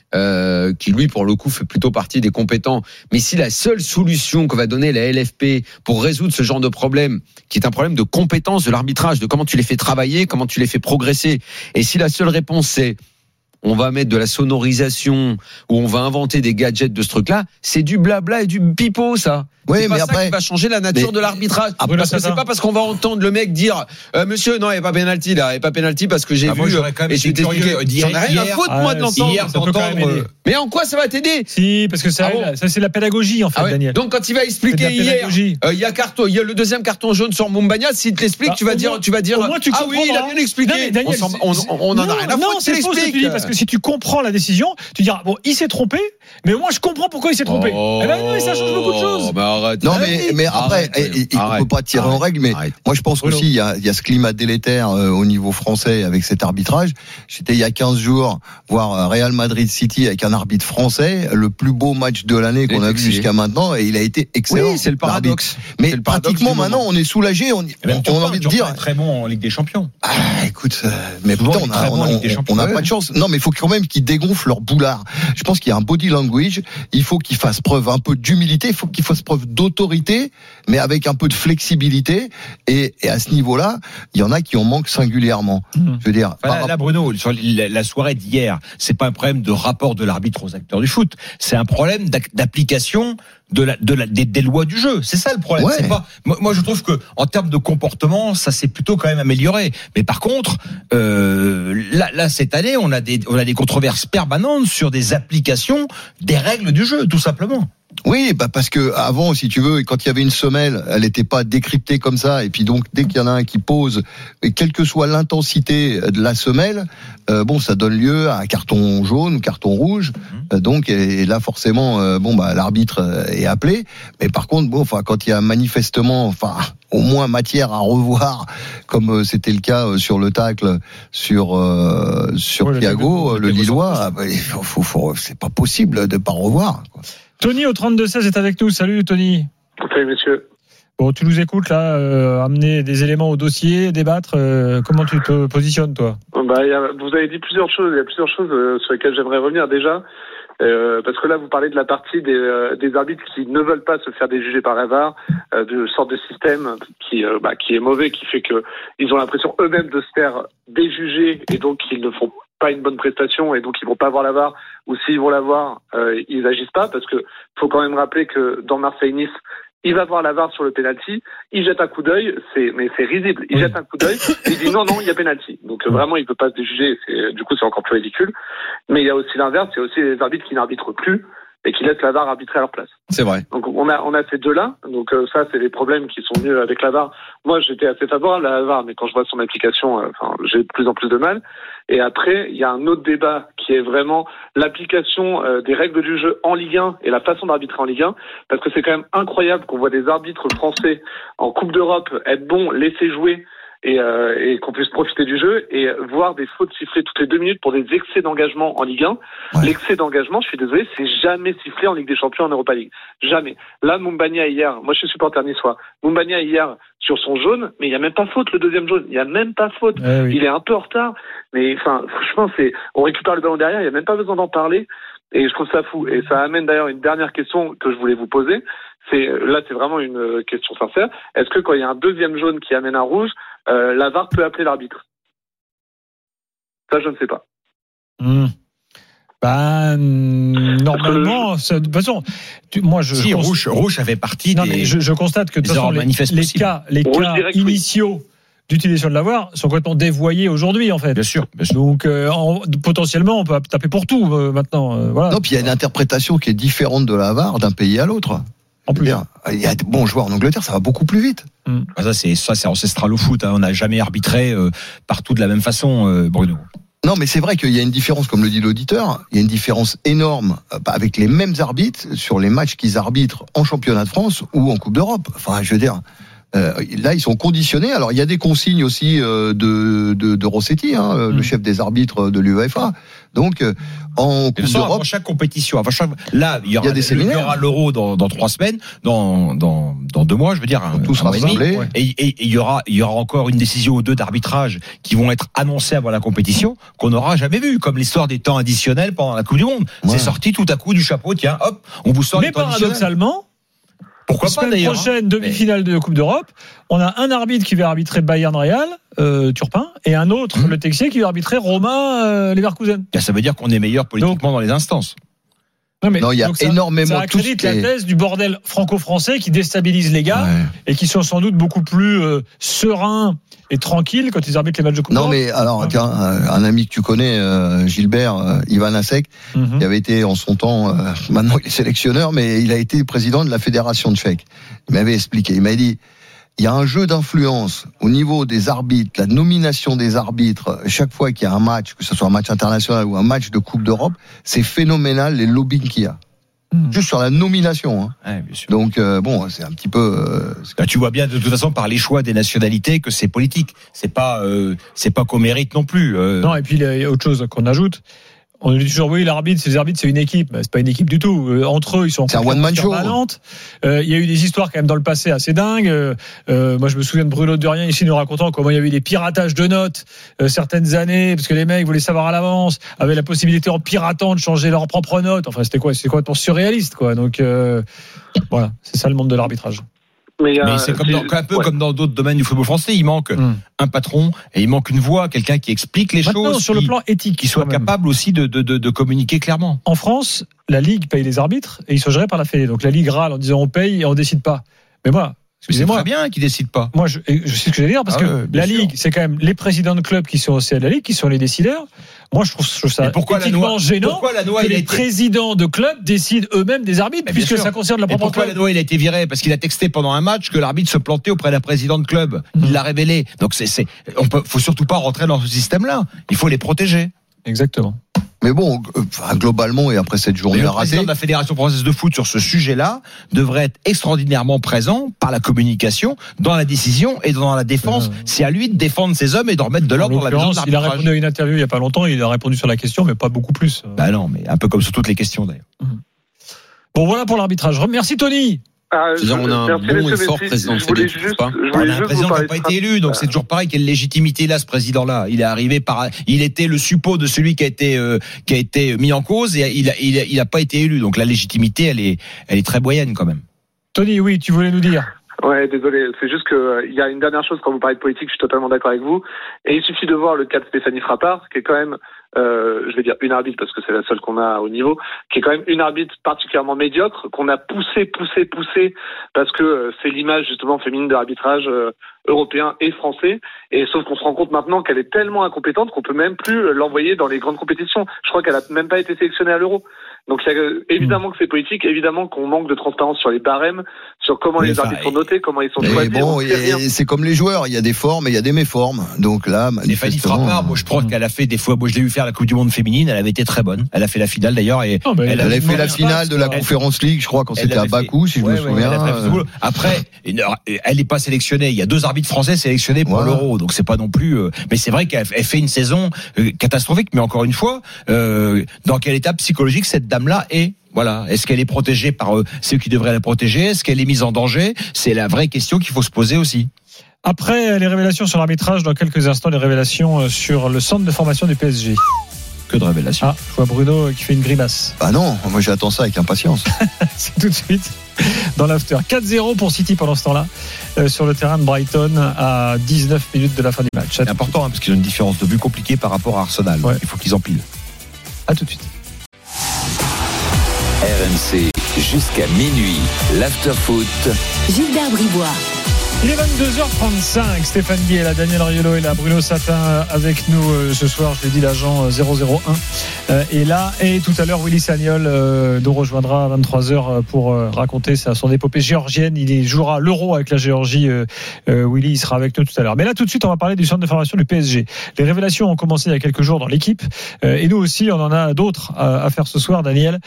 qui lui pour le coup fait plutôt partie des compétents, mais si la seule solution que va donner la LFP pour résoudre ce genre de problème, qui est un problème de compétence de l'arbitrage, de comment tu les fais travailler, comment tu les fais progresser, et si la seule réponse c'est on va mettre de la sonorisation ou on va inventer des gadgets de ce truc-là, c'est du blabla et du pipeau, ça. Oui, c'est mais pas après, ça qui va changer la nature de l'arbitrage. Parce que c'est pas parce qu'on va entendre le mec dire monsieur, non, il n'y a pas pénalty là, il n'y a pas pénalty parce que j'ai vu. Et je t'ai expliqué. J'en ai rien à foutre, moi, de l'entendre. Mais en quoi ça va t'aider? Si, parce que ça, c'est la pédagogie, en fait, Daniel. Donc, quand il va expliquer hier, il y a le deuxième carton jaune sur Mumbagna, s'il te l'explique, tu vas dire, ah oui, il a bien expliqué. On en a rien à foutre. Non, c'est faux ce que tu dis, parce que si tu comprends la décision, tu diras, bon, il s'est trompé, mais moi, je comprends pourquoi il s'est trompé. Eh ben non, ça change beaucoup de choses. Non, mais après, on ne peut pas tirer en règle, mais moi je pense aussi il y a ce climat délétère au niveau français avec cet arbitrage. J'étais il y a 15 jours voir Real Madrid City avec un arbitre français, le plus beau match de l'année qu'on a vu jusqu'à maintenant, et il a été excellent. Oui, c'est le paradoxe. Mais pratiquement maintenant on est soulagé, on a envie de dire très bon en Ligue des Champions. Écoute, mais putain, on n'a pas de chance. Non, mais il faut quand même qu'ils dégonflent leur boulard. Je pense qu'il y a un body language, il faut qu'ils fassent preuve un peu d'humilité, il faut qu'ils fassent preuve d'autorité, mais avec un peu de flexibilité. Et à ce niveau-là, il y en a qui en manquent singulièrement. Je veux dire. Là, Bruno, sur la soirée d'hier, c'est pas un problème de rapport de l'arbitre aux acteurs du foot. C'est un problème d'application des lois du jeu. C'est ça le problème. Ouais. C'est pas. Moi, je trouve que en termes de comportement, ça s'est plutôt quand même amélioré. Mais par contre, là cette année, on a des controverses permanentes sur des applications des règles du jeu, tout simplement. Oui, parce que avant, si tu veux, quand il y avait une semelle, elle n'était pas décryptée comme ça. Et puis donc, dès qu'il y en a un qui pose, et quelle que soit l'intensité de la semelle, ça donne lieu à un carton jaune ou carton rouge. Donc, et là, forcément, l'arbitre est appelé. Mais par contre, quand il y a manifestement, au moins matière à revoir, comme c'était le cas sur le tacle sur Thiago, le Lillois, c'est pas possible de pas revoir, quoi. Tony au 32-16 est avec nous. Salut Tony. Salut messieurs. Bon, tu nous écoutes là, amener des éléments au dossier, débattre. Comment tu te positionnes toi? Vous avez dit plusieurs choses. Il y a plusieurs choses sur lesquelles j'aimerais revenir déjà. Parce que là, vous parlez de la partie des arbitres qui ne veulent pas se faire déjuger par la VAR, de sorte de système qui est mauvais, qui fait que ils ont l'impression eux-mêmes de se faire déjuger et donc ils ne font pas une bonne prestation et donc ils vont pas voir la VAR, ou s'ils vont la voir, ils agissent pas, parce que faut quand même rappeler que dans Marseille-Nice, il va voir la VAR sur le penalty, il jette un coup d'œil, mais c'est risible, il jette un coup d'œil, il dit non, il y a penalty. Donc vraiment, il peut pas se déjuger, du coup c'est encore plus ridicule. Mais il y a aussi l'inverse, il y a aussi les arbitres qui n'arbitrent plus et qui laissent la VAR arbitrer à leur place. C'est vrai. Donc on a ces deux-là. Donc ça, c'est les problèmes qui sont venus avec la VAR. Moi, j'étais assez favorable à la VAR, mais quand je vois son application, j'ai de plus en plus de mal. Et après, il y a un autre débat qui est vraiment l'application des règles du jeu en Ligue 1 et la façon d'arbitrer en Ligue 1, parce que c'est quand même incroyable qu'on voit des arbitres français en Coupe d'Europe être bons, laisser jouer, et qu'on puisse profiter du jeu et voir des fautes sifflées toutes les 2 minutes pour des excès d'engagement en Ligue 1. Ouais. L'excès d'engagement, je suis désolé, c'est jamais sifflé en Ligue des Champions en Europa League. Jamais. Là, Moumbagna hier, moi je suis supporter niçois. Moumbagna hier sur son jaune, mais il y a même pas faute le deuxième jaune. Il y a même pas faute. Oui. Il est un peu en retard, mais enfin franchement on récupère le ballon derrière, il y a même pas besoin d'en parler. Et je trouve ça fou. Et ça amène d'ailleurs une dernière question que je voulais vous poser. C'est vraiment une question sincère. Est-ce que quand il y a un deuxième jaune qui amène un rouge, la VAR peut appeler l'arbitre? Ça, je ne sais pas. Normalement, de toute façon, rouge avait partie des. Mais je constate que de toute façon, les cas initiaux d'utilisation de la VAR sont complètement dévoyés aujourd'hui, en fait. Bien sûr. Donc, potentiellement, on peut taper pour tout maintenant. Voilà. Non, puis il y a une interprétation qui est différente de la VAR d'un pays à l'autre. En plus, il y a de bons joueurs en Angleterre, ça va beaucoup plus vite. Ça, c'est ancestral au foot. Hein. On n'a jamais arbitré partout de la même façon, Bruno. Non, mais c'est vrai qu'il y a une différence, comme le dit l'auditeur, il y a une différence énorme avec les mêmes arbitres sur les matchs qu'ils arbitrent en championnat de France ou en Coupe d'Europe. Enfin, je veux dire, là, ils sont conditionnés. Alors, il y a des consignes aussi de Rossetti, le chef des arbitres de l'UEFA. Donc, en Coupe d'Europe, avant chaque compétition, là, il y aura l'Euro dans 3 semaines, dans 2 mois, je veux dire. Tous rassemblés. Et il y aura encore une décision ou 2 d'arbitrage qui vont être annoncées avant la compétition qu'on n'aura jamais vu, comme l'histoire des temps additionnels pendant la Coupe du Monde. Ouais. C'est sorti tout à coup du chapeau. Tiens, hop, on vous sort les temps additionnels. Mais paradoxalement. Pourquoi pas d'ailleurs? La prochaine demi-finale de Coupe d'Europe, on a un arbitre qui va arbitrer Bayern Real, Turpin, et un autre, le Texier, qui va arbitrer Roma, Leverkusen. Ça veut dire qu'on est meilleur politiquement dans les instances. Non, il y a énormément. Ça accrédite la thèse du bordel franco-français qui déstabilise les gars et qui sont sans doute beaucoup plus sereins et tranquilles quand ils arbitrent les matchs de Coupe d'Europe. Non, mais alors, tiens, un ami que tu connais, Gilbert Ivanasek, qui avait été en son temps, maintenant il est sélectionneur, mais il a été président de la fédération tchèque. Il m'avait expliqué, il m'a dit, il y a un jeu d'influence au niveau des arbitres, la nomination des arbitres, chaque fois qu'il y a un match, que ce soit un match international ou un match de Coupe d'Europe, c'est phénoménal les lobbying qu'il y a. Juste sur la nomination. Ouais, bien sûr. Donc, c'est un petit peu... Là, tu vois bien, de toute façon, par les choix des nationalités, que c'est politique. C'est pas qu'on mérite non plus. Non, et puis, il y a autre chose qu'on ajoute. On dit toujours, oui, l'arbitre, c'est une équipe. C'est pas une équipe du tout. Entre eux, ils sont c'est un one-man show. Il y a eu des histoires quand même dans le passé assez dingues. Moi, je me souviens de Bruno Durien ici nous racontant comment il y a eu des piratages de notes certaines années, parce que les mecs voulaient savoir à l'avance, avaient la possibilité en piratant de changer leurs propres notes. Enfin, c'était complètement surréaliste, quoi. Donc, voilà, c'est ça le monde de l'arbitrage. Mais c'est un peu comme dans d'autres domaines du football français, il manque un patron et il manque une voix, quelqu'un qui explique les choses, sur le plan éthique, qui soit capable aussi de communiquer clairement. En France, la Ligue paye les arbitres et ils sont gérés par la Fédé. Donc la Ligue râle en disant on paye et on décide pas. Mais moi, excusez-moi, c'est très bien qu'ils décident pas. Moi, je sais ce que j'allais dire parce que la Ligue, c'est quand même les présidents de clubs qui sont au CA de la Ligue, qui sont les décideurs. Moi, je trouve ça éthiquement gênant que les présidents de clubs décident eux-mêmes des arbitres, puisque ça concerne la propre club. Pourquoi Lanois, il a été viré? Parce qu'il a texté pendant un match que l'arbitre se plantait auprès d'un président de club. Il l'a révélé. Donc faut surtout pas rentrer dans ce système-là. Il faut les protéger. Exactement. Mais bon, globalement, et après cette journée ratée, le président de la Fédération française de foot sur ce sujet-là devrait être extraordinairement présent par la communication, dans la décision et dans la défense. C'est à lui de défendre ses hommes et de remettre de l'ordre dans la maison de l'arbitrage. Il a répondu à une interview il y a pas longtemps, il a répondu sur la question, mais pas beaucoup plus. Bah non, mais un peu comme sur toutes les questions d'ailleurs. Bon, voilà pour l'arbitrage. Merci Tony. On a un bon et fort président de Fédé, tu trouves pas? On a un président qui n'a pas été élu, donc c'est toujours pareil. Quelle légitimité là, ce président-là? Il est arrivé il était le suppôt de celui qui a été mis en cause et il a pas été élu. Donc la légitimité, elle est très moyenne quand même. Tony, oui, tu voulais nous dire? Ouais, désolé. C'est juste que il y a une dernière chose quand vous parlez de politique, je suis totalement d'accord avec vous. Et il suffit de voir le cas de Stéphanie Frappart, qui est quand même, je vais dire une arbitre parce que c'est la seule qu'on a au niveau, qui est quand même une arbitre particulièrement médiocre, qu'on a poussé parce que c'est l'image justement féminine de l'arbitrage européen et français. Et sauf qu'on se rend compte maintenant qu'elle est tellement incompétente qu'on peut même plus l'envoyer dans les grandes compétitions. Je crois qu'elle a même pas été sélectionnée à l'Euro. Donc évidemment que c'est politique, évidemment qu'on manque de transparence sur les barèmes, sur comment les arbitres sont notés, comment ils sont choisis. Bon, c'est comme les joueurs, il y a des formes et il y a des méformes. Donc là, Stéphanie Frappard, moi je crois qu'elle a fait des fois, moi je l'ai vu faire la Coupe du Monde féminine, elle avait été très bonne. Elle a fait la finale d'ailleurs et elle avait fait la finale de la Conference League, je crois, quand c'était à Bakou, si je me souviens. Après, elle n'est pas sélectionnée. Il y a 2 arbitres français sélectionnés pour l'Euro, donc c'est pas non plus. Mais c'est vrai qu'elle fait une saison catastrophique. Mais encore une fois, dans quel état psychologique cette dame-là est? Voilà. Est-ce qu'elle est protégée par ceux qui devraient la protéger? Est-ce qu'elle est mise en danger? C'est la vraie question qu'il faut se poser aussi. Après les révélations sur l'arbitrage, dans quelques instants, les révélations sur le centre de formation du PSG. Que de révélations. Ah, je vois Bruno qui fait une grimace. Bah non, moi j'attends ça avec impatience. C'est tout de suite dans l'after. 4-0 pour City pendant ce temps-là, sur le terrain de Brighton, à 19 minutes de la fin du match. C'est important parce qu'ils ont une différence de vue compliquée par rapport à Arsenal. Ouais. Il faut qu'ils empilent. À tout de suite. RMC jusqu'à minuit, l'after-foot. Gilbert Bribois. Il est 22h35, Stéphane Guy est là, Daniel Riolo est là, Bruno Satin avec nous ce soir, je l'ai dit, l'agent 001 est là, et tout à l'heure Willy Sagnol nous rejoindra à 23h pour raconter son épopée géorgienne. Il jouera l'Euro avec la Géorgie. Willy, il sera avec nous tout à l'heure. Mais là tout de suite on va parler du centre de formation du PSG. Les révélations ont commencé il y a quelques jours dans l'équipe, et nous aussi on en a d'autres à faire ce soir, Daniel,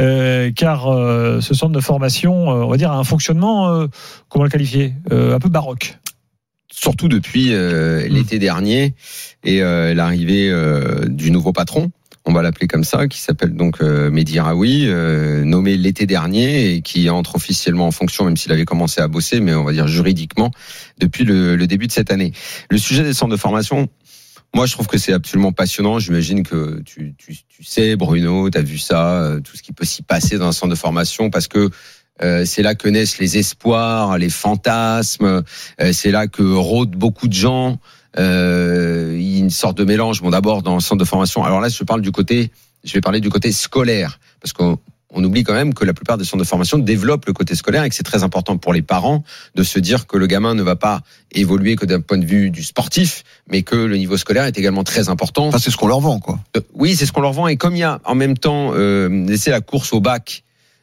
car ce centre de formation, on va dire, a un fonctionnement, comment le qualifier, un peu baroque. Surtout depuis l'été dernier et l'arrivée du nouveau patron, on va l'appeler comme ça, qui s'appelle donc Mehdi Raoui, nommé l'été dernier et qui entre officiellement en fonction, même s'il avait commencé à bosser, mais on va dire juridiquement, depuis le début de cette année. Le sujet des centres de formation, moi je trouve que c'est absolument passionnant. J'imagine que tu sais, Bruno, tu as vu ça, tout ce qui peut s'y passer dans un centre de formation, parce que c'est là que naissent les espoirs, les fantasmes. C'est là que rôdent beaucoup de gens. Il y a une sorte de mélange. Bon, d'abord dans le centre de formation. Alors là, je vais parler du côté scolaire, parce qu'on oublie quand même que la plupart des centres de formation développent le côté scolaire et que c'est très important pour les parents de se dire que le gamin ne va pas évoluer que d'un point de vue du sportif, mais que le niveau scolaire est également très important. Enfin, c'est ce qu'on leur vend, quoi. Oui, c'est ce qu'on leur vend. Et comme il y a en même temps, c'est la course au bac.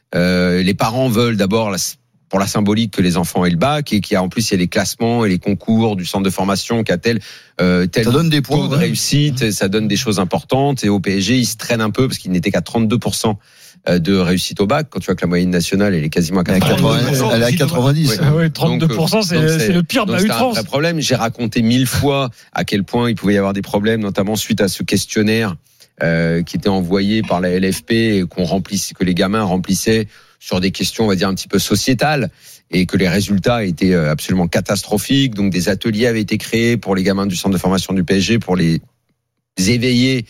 Les parents veulent d'abord pour la symbolique que les enfants aient le bac, et qu'il y a en plus il y a les classements et les concours du centre de formation qui a tel ça donne des points de réussite, ça donne des choses importantes. Et au PSG il se traîne un peu parce qu'il n'était qu'à 32% de réussite au bac, quand tu vois que la moyenne nationale elle est quasiment à 90%. Elle est à 90. Oui, 32%, c'est le pire de la U de France. C'est un vrai problème. J'ai raconté 1000 fois à quel point il pouvait y avoir des problèmes, notamment suite à ce questionnaire qui était envoyé par la LFP et que les gamins remplissaient sur des questions, on va dire, un petit peu sociétales, et que les résultats étaient absolument catastrophiques. Donc des ateliers avaient été créés pour les gamins du centre de formation du PSG pour les éveiller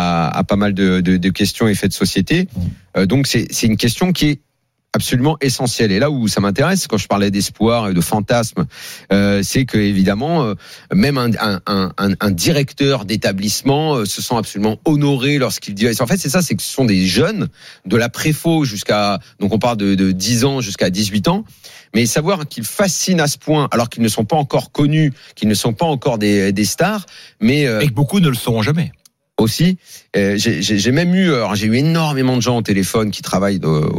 à pas mal de questions et faits de société. Donc c'est une question qui est absolument essentiel. Et là où ça m'intéresse, quand je parlais d'espoir et de fantasme, c'est que évidemment, même un directeur d'établissement se sent absolument honoré lorsqu'il dit. En fait, c'est ça, c'est que ce sont des jeunes de la préfo jusqu'à, donc on parle de 10 ans jusqu'à 18 ans, mais savoir qu'ils fascinent à ce point, alors qu'ils ne sont pas encore connus, qu'ils ne sont pas encore des stars, mais et que beaucoup ne le seront jamais. Aussi, j'ai même eu, alors j'ai eu énormément de gens au téléphone qui travaillent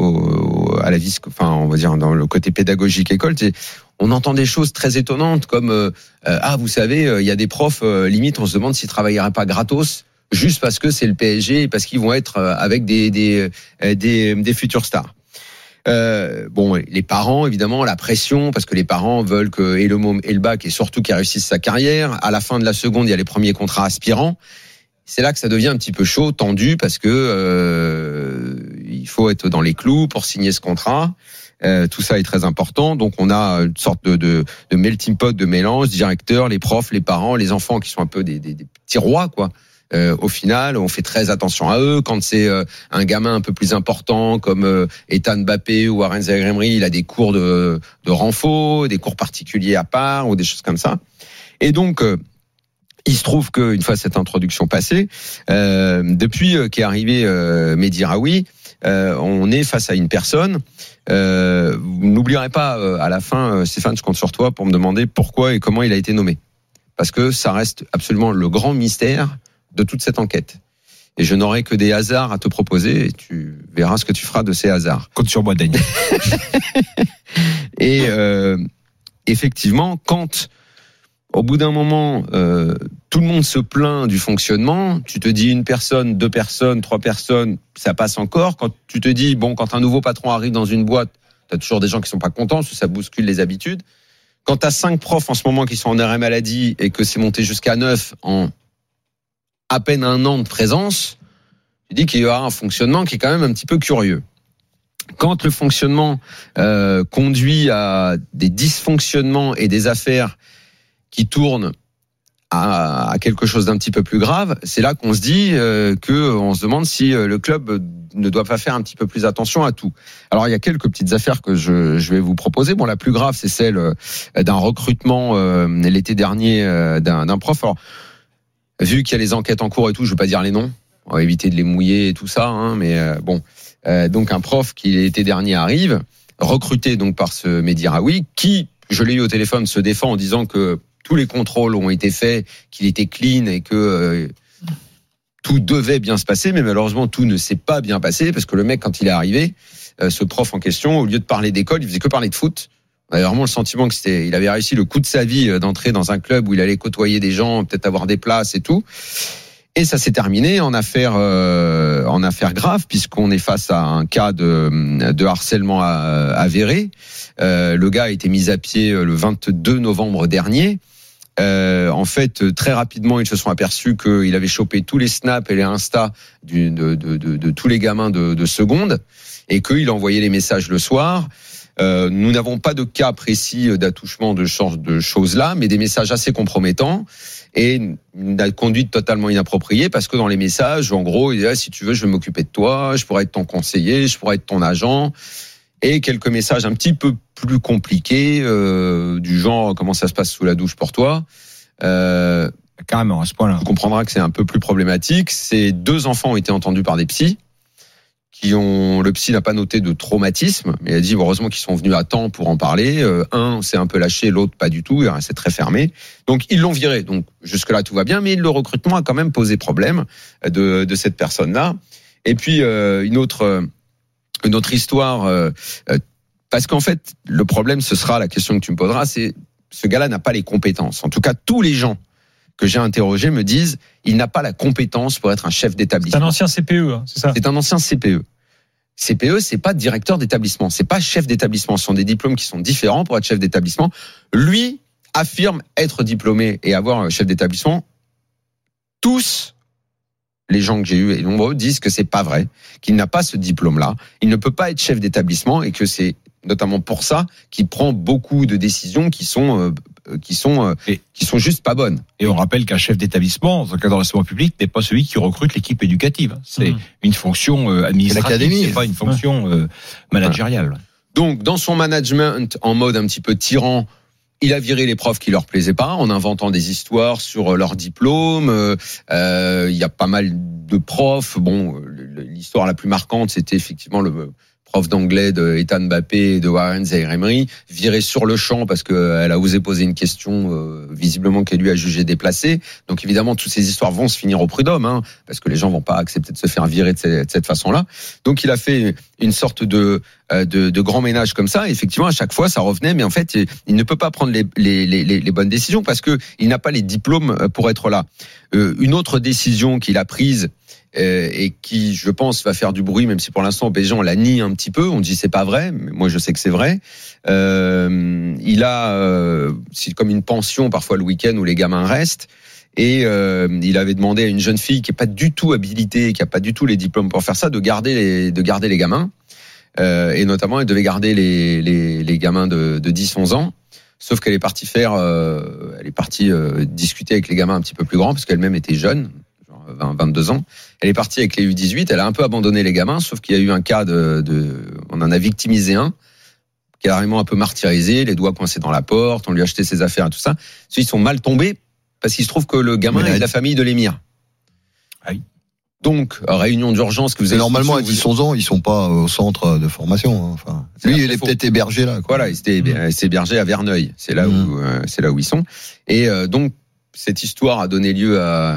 à la vis, enfin on va dire dans le côté pédagogique école. On entend des choses très étonnantes comme vous savez, il y a des profs limite on se demande s'ils travailleraient pas gratos juste parce que c'est le PSG et parce qu'ils vont être avec des futures stars. Bon, les parents, évidemment, la pression, parce que les parents veulent que et le môme et le bac et surtout qu'il réussisse sa carrière. À la fin de la seconde, il y a les premiers contrats aspirants. C'est là que ça devient un petit peu chaud, tendu, parce que il faut être dans les clous pour signer ce contrat. Tout ça est très important. Donc on a une sorte de melting pot, de mélange, directeurs, les profs, les parents, les enfants qui sont un peu des petits rois, quoi. Au final, on fait très attention à eux. Quand c'est un gamin un peu plus important comme Ethan Mbappé ou Arenz Zagremri, il a des cours de renfo, des cours particuliers à part ou des choses comme ça. Et donc il se trouve qu'une fois cette introduction passée, depuis qu'est arrivé Mehdi Raoui, on est face à une personne. Vous n'oublierez pas à la fin, Stéphane, je compte sur toi pour me demander pourquoi et comment il a été nommé. Parce que ça reste absolument le grand mystère de toute cette enquête. Et je n'aurai que des hasards à te proposer et tu verras ce que tu feras de ces hasards. Compte sur moi, Daniel. Et effectivement, quand au bout d'un moment, tout le monde se plaint du fonctionnement, tu te dis une personne, 2 personnes, 3 personnes, ça passe encore. Quand tu te dis, bon, quand un nouveau patron arrive dans une boîte, tu as toujours des gens qui sont pas contents, parce que ça bouscule les habitudes. Quand tu as 5 profs en ce moment qui sont en arrêt maladie et que c'est monté jusqu'à 9 en à peine 1 an de présence, tu dis qu'il y aura un fonctionnement qui est quand même un petit peu curieux. Quand le fonctionnement conduit à des dysfonctionnements et des affaires qui tournent à quelque chose d'un petit peu plus grave, c'est là qu'on se dit qu'on se demande si le club ne doit pas faire un petit peu plus attention à tout. Alors il y a quelques petites affaires que je vais vous proposer. Bon, la plus grave, c'est celle d'un recrutement l'été dernier d'un prof. Alors, vu qu'il y a les enquêtes en cours et tout, je ne vais pas dire les noms, on va éviter de les mouiller et tout ça, hein, mais bon. Donc un prof qui l'été dernier arrive, recruté donc par ce Mehdi Raoui, qui, je l'ai eu au téléphone, se défend en disant que tous les contrôles ont été faits, qu'il était clean et que tout devait bien se passer, mais malheureusement tout ne s'est pas bien passé parce que le mec, quand il est arrivé, ce prof en question, au lieu de parler d'école, il faisait que parler de foot. On avait vraiment le sentiment que il avait réussi le coup de sa vie d'entrer dans un club où il allait côtoyer des gens, peut-être avoir des places et tout. Et ça s'est terminé en affaire grave, puisqu'on est face à un cas de harcèlement avéré. Le gars a été mis à pied le 22 novembre dernier. En fait, très rapidement, ils se sont aperçus qu'il avait chopé tous les snaps et les Insta de tous les gamins de seconde, et qu'il envoyait les messages le soir. Nous n'avons pas de cas précis d'attouchement de choses là, mais des messages assez compromettants et une conduite totalement inappropriée, parce que dans les messages, en gros, il dit, si tu veux, je vais m'occuper de toi, je pourrais être ton conseiller, je pourrais être ton agent, et quelques messages un petit peu plus compliqués, du genre, comment ça se passe sous la douche pour toi. Carrément, à ce point-là. Tu comprendras que c'est un peu plus problématique. Ces 2 enfants ont été entendus par des psys. Le psy n'a pas noté de traumatisme, mais il a dit heureusement qu'ils sont venus à temps pour en parler. Un s'est un peu lâché, l'autre pas du tout, c'est très fermé. Donc ils l'ont viré. Donc jusque-là tout va bien, mais le recrutement a quand même posé problème de cette personne-là. Et puis une autre histoire, parce qu'en fait le problème, ce sera la question que tu me poseras, c'est ce gars-là n'a pas les compétences. En tout cas, tous les gens que j'ai interrogés me disent il n'a pas la compétence pour être un chef d'établissement. C'est un ancien CPE, hein, c'est ça ? C'est un ancien CPE. CPE, c'est pas directeur d'établissement, c'est pas chef d'établissement. Ce sont des diplômes qui sont différents pour être chef d'établissement. Lui affirme être diplômé et avoir un chef d'établissement. Tous les gens que j'ai eus et nombreux disent que c'est pas vrai, qu'il n'a pas ce diplôme-là. Il ne peut pas être chef d'établissement et que c'est notamment pour ça qu'il prend beaucoup de décisions qui sont juste pas bonnes. Et on rappelle qu'un chef d'établissement, dans un cadre d'enseignement public, n'est pas celui qui recrute l'équipe éducative. C'est une fonction administrative, c'est pas une fonction managériale. Donc, dans son management, en mode un petit peu tyran, il a viré les profs qui leur plaisaient pas, en inventant des histoires sur leur diplôme. Il y a pas mal de profs. Bon, l'histoire la plus marquante, c'était effectivement le prof d'anglais de Ethan Mbappé et de Warren Zaïre-Emery, viré sur le champ parce qu'elle a osé poser une question visiblement qu'elle lui a jugée déplacée. Donc évidemment, toutes ces histoires vont se finir au prud'homme, hein, parce que les gens vont pas accepter de se faire virer de cette façon-là. Donc il a fait une sorte de grand ménage comme ça. Et effectivement, à chaque fois, ça revenait, mais en fait, il ne peut pas prendre les bonnes décisions parce que il n'a pas les diplômes pour être là. Une autre décision qu'il a prise, et qui, je pense, va faire du bruit, même si pour l'instant, au PSG, on la nie un petit peu. On dit c'est pas vrai, mais moi je sais que c'est vrai. Il a, c'est comme une pension parfois le week-end où les gamins restent. Et il avait demandé à une jeune fille qui est pas du tout habilitée, qui a pas du tout les diplômes pour faire ça, de garder les gamins. Et notamment, elle devait garder les gamins de 10-11 ans. Sauf qu'elle est partie discuter avec les gamins un petit peu plus grands, parce qu'elle-même était jeune. 22 ans. Elle est partie avec les U18, elle a un peu abandonné les gamins, sauf qu'il y a eu un cas on en a victimisé un, carrément un peu martyrisé, les doigts coincés dans la porte, on lui a acheté ses affaires et tout ça. Ils sont mal tombés, parce qu'il se trouve que le gamin est de la famille de l'émir. Oui. Donc, réunion d'urgence que vous avez... Normalement, à 10-11 ans, ils sont pas au centre de formation. Hein. Enfin, lui, il est peut-être hébergé là. Quoi. Voilà, il s'est hébergé à Verneuil. C'est là où ils sont. Et donc, cette histoire a donné lieu à... Tu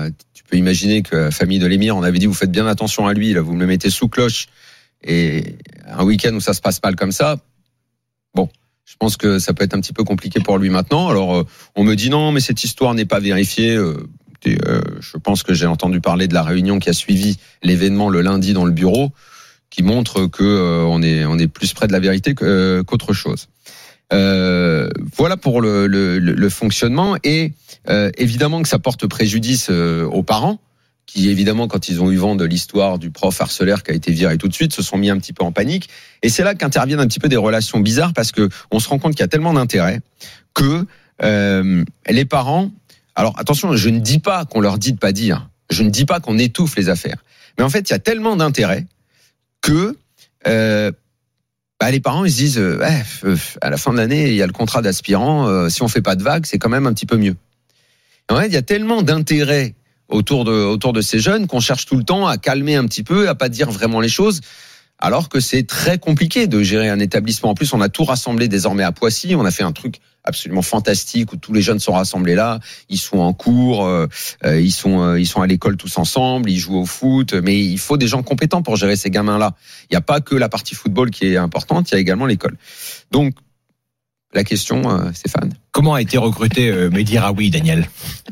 peux imaginer que la famille de l'émir, on avait dit vous faites bien attention à lui, là vous me le mettez sous cloche, et un week-end où ça se passe mal comme ça, bon, je pense que ça peut être un petit peu compliqué pour lui maintenant. Alors on me dit non, mais cette histoire n'est pas vérifiée. Je pense que j'ai entendu parler de la réunion qui a suivi l'événement le lundi dans le bureau, qui montre que on est plus près de la vérité qu'autre chose. Voilà pour le fonctionnement, et évidemment que ça porte préjudice aux parents qui, évidemment, quand ils ont eu vent de l'histoire du prof harceleur qui a été viré tout de suite, se sont mis un petit peu en panique. Et c'est là qu'interviennent un petit peu des relations bizarres, parce que on se rend compte qu'il y a tellement d'intérêt que les parents. Alors attention, je ne dis pas qu'on leur dit de pas dire, je ne dis pas qu'on étouffe les affaires, mais en fait il y a tellement d'intérêt que les parents ils se disent à la fin de l'année il y a le contrat d'aspirant, si on fait pas de vagues c'est quand même un petit peu mieux. Et en fait il y a tellement d'intérêt autour de ces jeunes qu'on cherche tout le temps à calmer un petit peu, à pas dire vraiment les choses, alors que c'est très compliqué de gérer un établissement. En plus, on a tout rassemblé désormais à Poissy. On a fait un truc absolument fantastique où tous les jeunes sont rassemblés là. Ils sont en cours, ils sont à l'école tous ensemble, ils jouent au foot. Mais il faut des gens compétents pour gérer ces gamins-là. Il n'y a pas que la partie football qui est importante, il y a également l'école. Donc, la question, Stéphane. Comment a été recruté Mehdi Raoui, Daniel?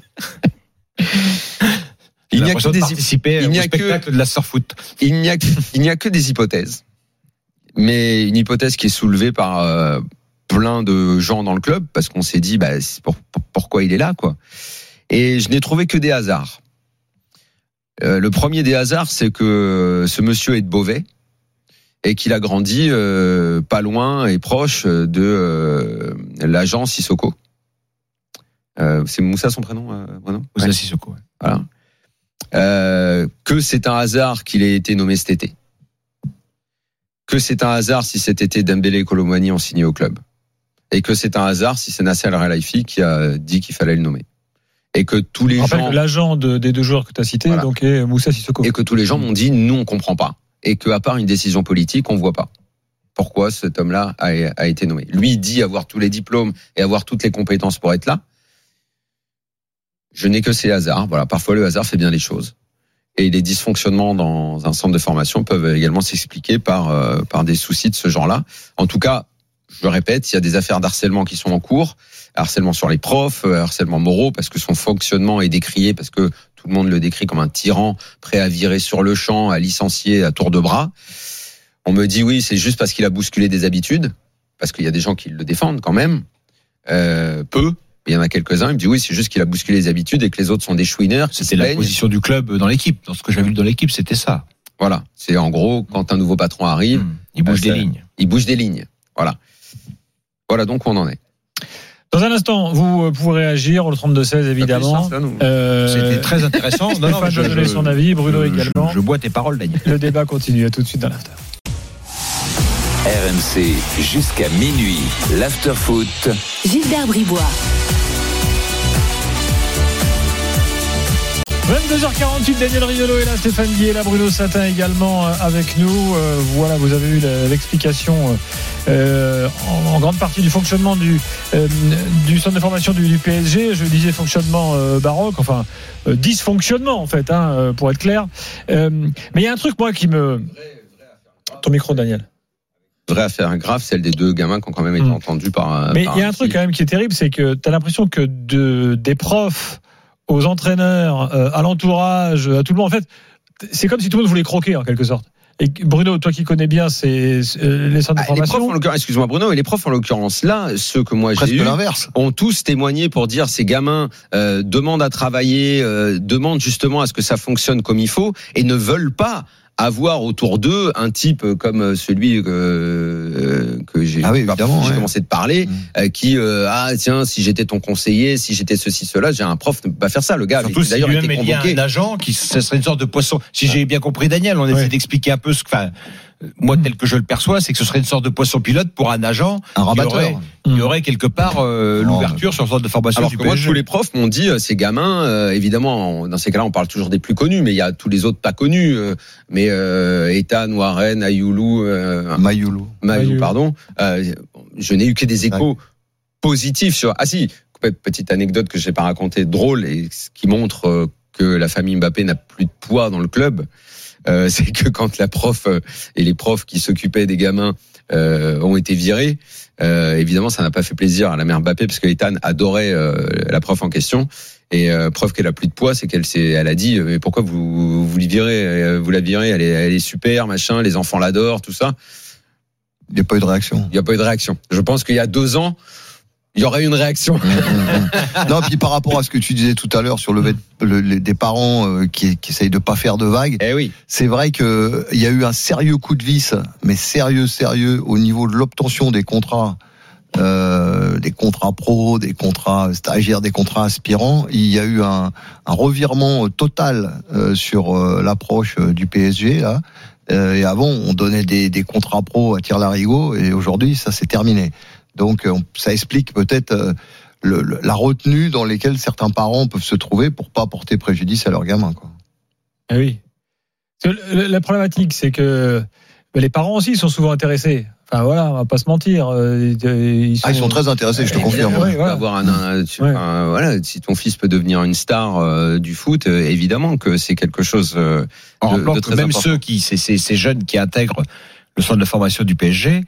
Il n'y a que des spectacle de la surfoot. Il n'y a que des hypothèses. Mais une hypothèse qui est soulevée par plein de gens dans le club, parce qu'on s'est dit pourquoi il est là, quoi. Et je n'ai trouvé que des hasards. Le premier des hasards, c'est que ce monsieur est de Beauvais et qu'il a grandi pas loin et proche de l'agent Sissoko. C'est Moussa son prénom, Bruno? Moussa Sissoko. Ouais. Voilà. Que c'est un hasard qu'il ait été nommé cet été. Que c'est un hasard si cet été Dembélé et Colomboigny ont signé au club. Et que c'est un hasard si c'est Nasser El-Khelaifi qui a dit qu'il fallait le nommer. Et que tous les gens... l'agent des deux joueurs que tu as cités, voilà. Donc, est Moussa Sissoko. Et que tous les gens m'ont dit, nous on comprend pas. Et qu'à part une décision politique, on voit pas pourquoi cet homme-là a été nommé. Lui dit avoir tous les diplômes et avoir toutes les compétences pour être là. Je n'ai que ces hasards. Voilà, parfois le hasard fait bien les choses. Et les dysfonctionnements dans un centre de formation peuvent également s'expliquer par des soucis de ce genre-là. En tout cas, je le répète, il y a des affaires d'harcèlement qui sont en cours. Harcèlement sur les profs, harcèlement moraux, parce que son fonctionnement est décrié, parce que tout le monde le décrit comme un tyran, prêt à virer sur le champ, à licencier à tour de bras. On me dit oui, c'est juste parce qu'il a bousculé des habitudes, parce qu'il y a des gens qui le défendent quand même, peu. Il y en a quelques-uns, il me dit oui, c'est juste qu'il a bousculé les habitudes et que les autres sont des chouineurs. C'était la position du club dans l'équipe. Dans ce que j'ai vu dans l'équipe, c'était ça. Voilà. C'est en gros, quand un nouveau patron arrive, il bouge des lignes. Il bouge des lignes. Voilà. Voilà donc où on en est. Dans un instant, vous pouvez réagir au 32-16, évidemment. C'était très intéressant. Stéphane va donner son avis, Bruno également. Je bois tes paroles, Daniel. Le débat continue. À tout de suite dans l'after. RMC jusqu'à minuit. L'after-foot. Gilbert Bribois. 22h48, Daniel Riolo est là, Stéphane Guy est là, Bruno Satin également avec nous. Voilà, vous avez eu l'explication en grande partie du fonctionnement du centre de formation du PSG. Je disais fonctionnement baroque, enfin dysfonctionnement en fait, pour être clair. Mais il y a un truc moi qui me... Ton micro, Daniel. Vraie affaire grave, celle des deux gamins qui ont quand même été entendus par... Mais il y a un truc quand même qui est terrible, c'est que tu as l'impression que des profs aux entraîneurs, à l'entourage, à tout le monde, en fait, c'est comme si tout le monde voulait croquer en quelque sorte. Et Bruno, toi qui connais bien les centres de formation. Excuse-moi Bruno, et les profs en l'occurrence là, ceux que moi j'ai eu, ont tous témoigné pour dire ces gamins demandent à travailler, demandent justement à ce que ça fonctionne comme il faut et ne veulent pas avoir autour d'eux un type comme celui que j'ai commencé de parler, qui tiens, si j'étais ton conseiller, si j'étais ceci cela, j'ai un prof ne peut pas faire ça, le gars. Surtout d'ailleurs il y a un agent qui ce serait une sorte de poisson. Si j'ai bien compris Daniel, on essaie d'expliquer un peu moi tel que je le perçois, c'est que ce serait une sorte de poisson pilote pour un agent, un rabatteur. Il y aurait quelque part l'ouverture sur une sorte de formation. Alors du que PSG. moi, tous les profs m'ont dit, ces gamins, évidemment, dans ces cas-là, on parle toujours des plus connus, mais il y a tous les autres pas connus, mais Ethan, Warren, Mayoulou, pardon. Je n'ai eu que des échos positifs sur. Ah si, petite anecdote que je n'ai pas racontée, drôle et qui montre que la famille Mbappé n'a plus de poids dans le club. C'est que quand la prof et les profs qui s'occupaient des gamins ont été virés, évidemment ça n'a pas fait plaisir à la mère Mbappé parce que Ethan adorait la prof en question. Et preuve qu'elle a plus de poids, c'est elle a dit mais pourquoi vous la virez, elle est super, machin, les enfants l'adorent, tout ça. Il n'y a pas eu de réaction. Il n'y a pas eu de réaction. Je pense qu'il y a 2 ans, il y aurait eu une réaction. Non, puis par rapport à ce que tu disais tout à l'heure sur des parents qui essayent de pas faire de vagues. Oui. C'est vrai que il y a eu un sérieux coup de vis, mais sérieux au niveau de l'obtention des contrats pro, des contrats stagiaires, des contrats aspirants. Il y a eu un revirement total sur l'approche du PSG là. Et avant, on donnait des contrats pro à tire-larigot, et aujourd'hui, ça s'est terminé. Donc, ça explique peut-être la retenue dans laquelle certains parents peuvent se trouver pour pas porter préjudice à leurs gamins, quoi. Ah oui. La problématique, c'est que les parents aussi sont souvent intéressés. Enfin voilà, on va pas se mentir. Ils sont très intéressés, je te confirme. Ouais, voilà. Voilà, si ton fils peut devenir une star du foot, évidemment que c'est quelque chose de très même important. Ces jeunes qui intègrent le centre de formation du PSG,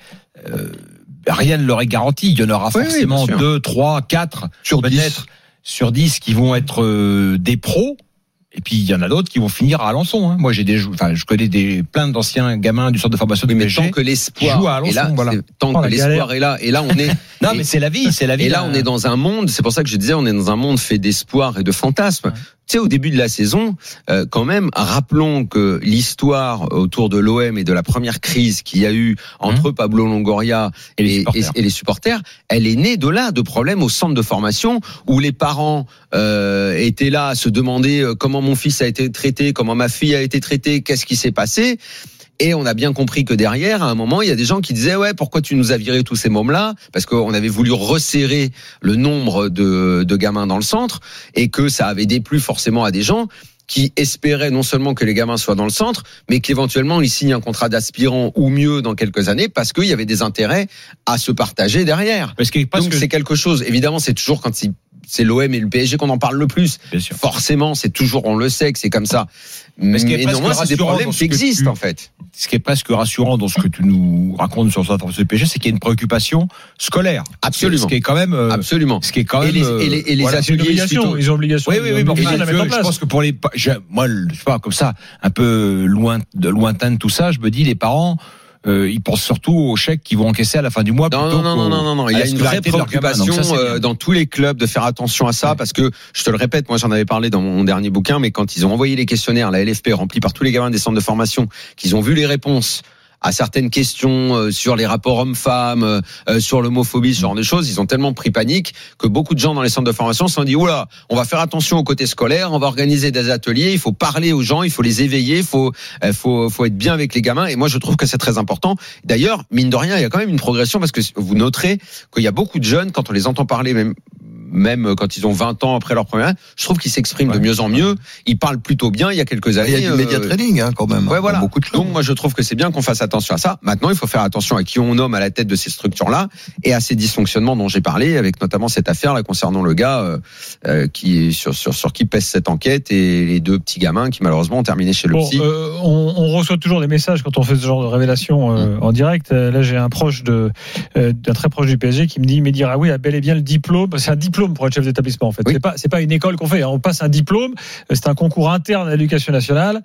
rien ne leur est garanti. Il y en aura forcément 2, 3, 4 sur peut-être 10. Sur 10 qui vont être des pros. Et puis il y en a d'autres qui vont finir à Alençon. Moi je connais plein d'anciens gamins du centre de formation du PSG. Tant que l'espoir jouent à Alençon, est là, voilà. Tant que l'espoir est là, et là on est. Non mais c'est la vie. Et là on est dans un monde. C'est pour ça que je disais, on est dans un monde fait d'espoir et de fantasmes. Tu sais, au début de la saison, quand même, rappelons que l'histoire autour de l'OM et de la première crise qu'il y a eu entre Pablo Longoria et les supporters, elle est née de là, de problèmes au centre de formation où les parents étaient là à se demander comment mon fils a été traité, comment ma fille a été traitée, qu'est-ce qui s'est passé. Et on a bien compris que derrière, à un moment, il y a des gens qui disaient pourquoi tu nous as viré tous ces mômes-là, parce qu'on avait voulu resserrer le nombre de gamins dans le centre et que ça avait déplu forcément à des gens qui espéraient non seulement que les gamins soient dans le centre, mais qu'éventuellement ils signent un contrat d'aspirant ou mieux dans quelques années parce qu'il y avait des intérêts à se partager derrière. Donc c'est quelque chose. Évidemment, c'est toujours quand c'est l'OM et le PSG qu'on en parle le plus. Forcément, c'est toujours, on le sait que c'est comme ça. Mais néanmoins, c'est des problèmes qui existent, en fait. Ce qui est presque rassurant dans ce que tu nous racontes sur cette formation du PSG, c'est qu'il y a une préoccation scolaire. Absolument. Ce qui est quand même, absolument. Ce qui est quand même, et les ateliers, ils ont obligation. Oui, mais je pense que pour moi, je sais pas, comme ça, un peu lointain tout ça, je me dis, les parents, ils pensent surtout aux chèques qu'ils vont encaisser à la fin du mois. Non. Il y a une vraie préoccupation dans tous les clubs de faire attention à ça, parce que, je te le répète, moi j'en avais parlé dans mon dernier bouquin, mais quand ils ont envoyé les questionnaires, la LFP remplis par tous les gamins des centres de formation, qu'ils ont vu les réponses à certaines questions sur les rapports hommes-femmes, sur l'homophobie, ce genre de choses, ils ont tellement pris panique que beaucoup de gens dans les centres de formation se sont dit oula, on va faire attention au côté scolaire, on va organiser des ateliers, il faut parler aux gens, il faut les éveiller, il faut être bien avec les gamins. Et moi, je trouve que c'est très important. D'ailleurs, mine de rien, il y a quand même une progression parce que vous noterez qu'il y a beaucoup de jeunes, quand on les entend parler, même quand ils ont 20 ans après leur première, je trouve qu'ils s'expriment de mieux en mieux. Ils parlent plutôt bien il y a quelques années. Il y a du média training quand même. Ouais, voilà. Beaucoup de Donc moi je trouve que c'est bien qu'on fasse attention à ça. Maintenant il faut faire attention à qui on nomme à la tête de ces structures-là et à ces dysfonctionnements dont j'ai parlé, avec notamment cette affaire là concernant le gars qui sur qui pèse cette enquête et les 2 petits gamins qui malheureusement ont terminé chez le psy. On reçoit toujours des messages quand on fait ce genre de révélation en direct. Là j'ai un proche d'un très proche du PSG qui me dit Mehdi Raoui a bel et bien le diplôme. C'est un diplôme pour être chef d'établissement en fait. Oui. C'est pas une école qu'on fait. On passe un diplôme. C'est un concours interne à l'éducation nationale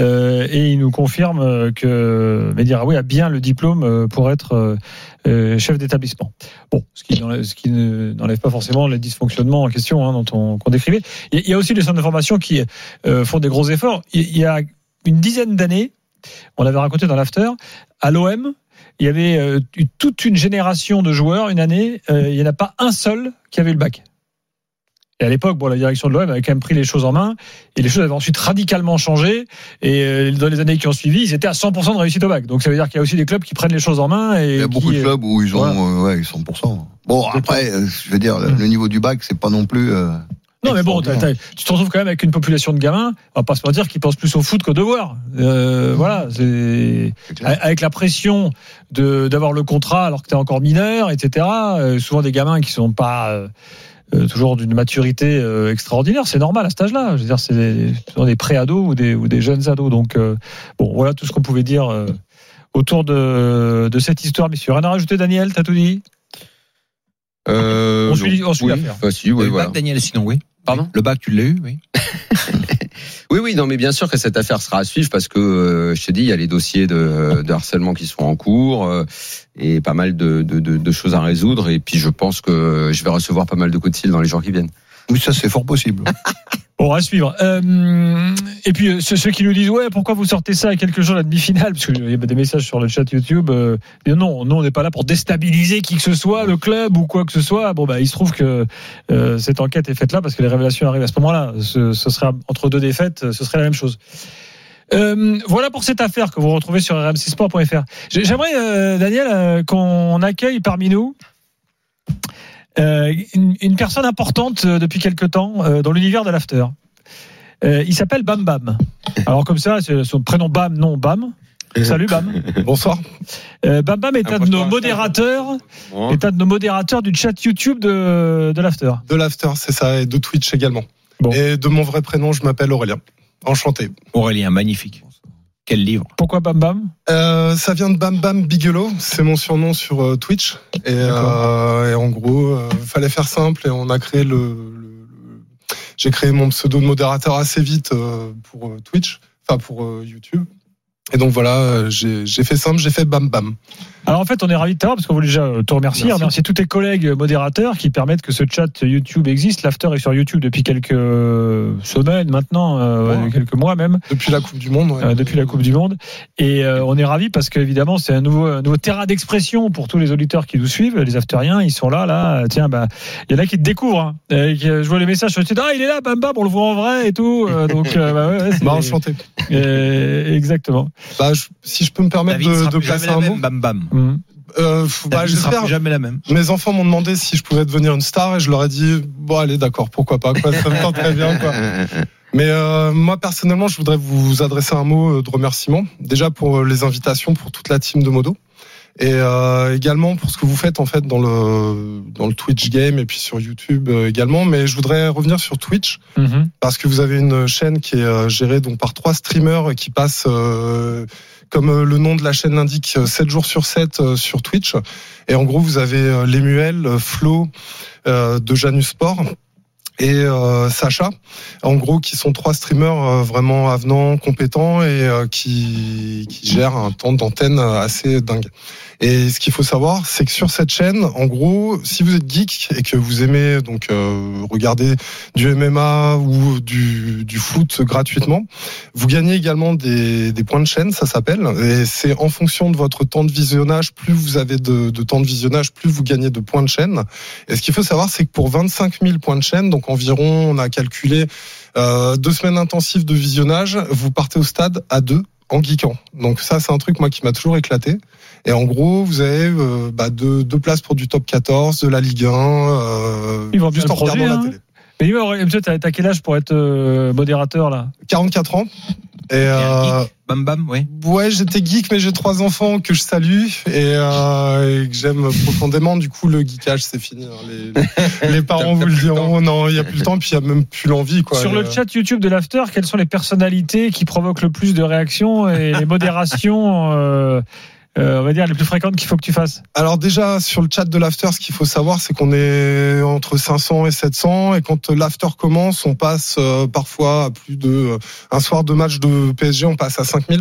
et il nous confirme que Mehdi Raoui a bien le diplôme pour être chef d'établissement. Bon, ce qui n'enlève pas forcément les dysfonctionnements en question qu'on décrivait. Il y a aussi les centres de formation qui font des gros efforts. Il y a une dizaine d'années, on l'avait raconté dans l'after, à l'OM, il y avait toute une génération de joueurs, une année, il n'y en a pas un seul qui avait le bac. Et à l'époque, la direction de l'OM avait quand même pris les choses en main, et les choses avaient ensuite radicalement changé, et dans les années qui ont suivi, ils étaient à 100% de réussite au bac. Donc ça veut dire qu'il y a aussi des clubs qui prennent les choses en main. Et il y a beaucoup de clubs où ils ont 100%. Bon, après, je veux dire, le niveau du bac, c'est pas non plus... Non, mais bon, tu te retrouves quand même avec une population de gamins, on va pas se mentir, qui pensent plus au foot qu'au devoir. Voilà, avec la pression d'avoir le contrat alors que tu es encore mineur, etc. Souvent des gamins qui sont pas toujours d'une maturité extraordinaire, c'est normal à cet âge-là. Je veux dire, c'est des pré-ados ou des jeunes ados. Donc, bon, voilà tout ce qu'on pouvait dire autour de cette histoire, messieurs. Rien à rajouter, Daniel, t'as tout dit? On suit l'affaire. Le bac, Daniel, sinon, oui. Pardon ? Le bac, tu l'as eu, oui. Oui, non, mais bien sûr que cette affaire sera à suivre parce que, je te dis, il y a les dossiers de harcèlement qui sont en cours et pas mal de choses à résoudre. Et puis, je pense que je vais recevoir pas mal de coups de fil dans les jours qui viennent. Oui, ça, c'est fort possible. Bon, à suivre. Et puis, ceux qui nous disent, ouais, pourquoi vous sortez ça à quelques jours de la demi-finale? Parce qu'il y a des messages sur le chat YouTube. Non, nous, on n'est pas là pour déstabiliser qui que ce soit, le club ou quoi que ce soit. Bon, il se trouve que cette enquête est faite là parce que les révélations arrivent à ce moment-là. Ce serait entre deux défaites, ce serait la même chose. Voilà pour cette affaire que vous retrouvez sur rmcsport.fr. J'aimerais, Daniel, qu'on accueille parmi nous une personne importante depuis quelque temps dans l'univers de l'after. Il s'appelle Bam Bam. Alors comme ça, c'est son prénom Bam, non Bam. Salut Bam. Bonsoir. Bam Bam est un de nos modérateurs du chat YouTube de l'after. De l'after, c'est ça, et de Twitch également. Bon. Et de mon vrai prénom, je m'appelle Aurélien. Enchanté. Aurélien, magnifique. Quel livre? Pourquoi Bam Bam? Ça vient de Bam Bam Bigelow, c'est mon surnom sur Twitch. Et en gros, fallait faire simple et on a créé j'ai créé mon pseudo de modérateur assez vite pour Twitch, enfin pour YouTube. Et donc voilà, j'ai fait simple, j'ai fait Bam Bam. Alors en fait, on est ravis de t'avoir parce qu'on voulait déjà te remercier. Remercier tous tes collègues modérateurs qui permettent que ce chat YouTube existe. L'after est sur YouTube depuis quelques semaines maintenant, quelques mois même. Depuis la Coupe du Monde. Ouais. Depuis la Coupe du Monde. Et on est ravis parce qu'évidemment, c'est un nouveau terrain d'expression pour tous les auditeurs qui nous suivent. Les afteriens, ils sont là. Tiens, il y en a qui te découvrent. Hein. Je vois les messages sur le site. Ah, il est là, Bam Bam, on le voit en vrai et tout. Donc, enchanté. Exactement. Si je peux me permettre de placer un mot. Bam Bam. J'espère jamais la même. Mes enfants m'ont demandé si je pouvais devenir une star et je leur ai dit bon allez d'accord, pourquoi pas, ça me tente très bien quoi. Mais moi personnellement, je voudrais vous adresser un mot de remerciement déjà pour les invitations pour toute la team de Modo et également pour ce que vous faites en fait dans le Twitch game et puis sur YouTube également. Mais je voudrais revenir sur Twitch parce que vous avez une chaîne qui est gérée donc par 3 streamers qui passent comme le nom de la chaîne l'indique, 7 jours sur 7 sur Twitch. Et en gros, vous avez Lemuel, Flo de Janus Sport et Sacha, en gros, qui sont 3 streamers vraiment avenants, compétents et qui gèrent un temps d'antenne assez dingue. Et ce qu'il faut savoir, c'est que sur cette chaîne, en gros, si vous êtes geek et que vous aimez donc regarder du MMA ou du foot gratuitement, vous gagnez également des points de chaîne, ça s'appelle. Et c'est en fonction de votre temps de visionnage, plus vous avez de temps de visionnage, plus vous gagnez de points de chaîne. Et ce qu'il faut savoir, c'est que pour 25 000 points de chaîne, donc environ, on a calculé 2 semaines intensives de visionnage, vous partez au stade à 2 en geekant. Donc ça, c'est un truc moi qui m'a toujours éclaté. Et en gros, vous avez 2 places pour du top 14, de la Ligue 1, ils vont juste en regardant la télé. Mais t'as quel âge pour être modérateur là? 44 ans. Et Bam Bam, oui. Ouais, j'étais geek, mais j'ai 3 enfants que je salue et que j'aime profondément. Du coup, le geekage, c'est fini. Les parents vous le diront. Non, il n'y a plus le temps, puis il n'y a même plus l'envie, quoi. Sur le chat YouTube de l'After, quelles sont les personnalités qui provoquent le plus de réactions et les modérations on va dire les plus fréquentes qu'il faut que tu fasses? Alors déjà sur le chat de l'after, ce qu'il faut savoir, c'est qu'on est entre 500 et 700 et quand l'after commence, on passe parfois à plus de un soir de match de PSG, on passe à 5000.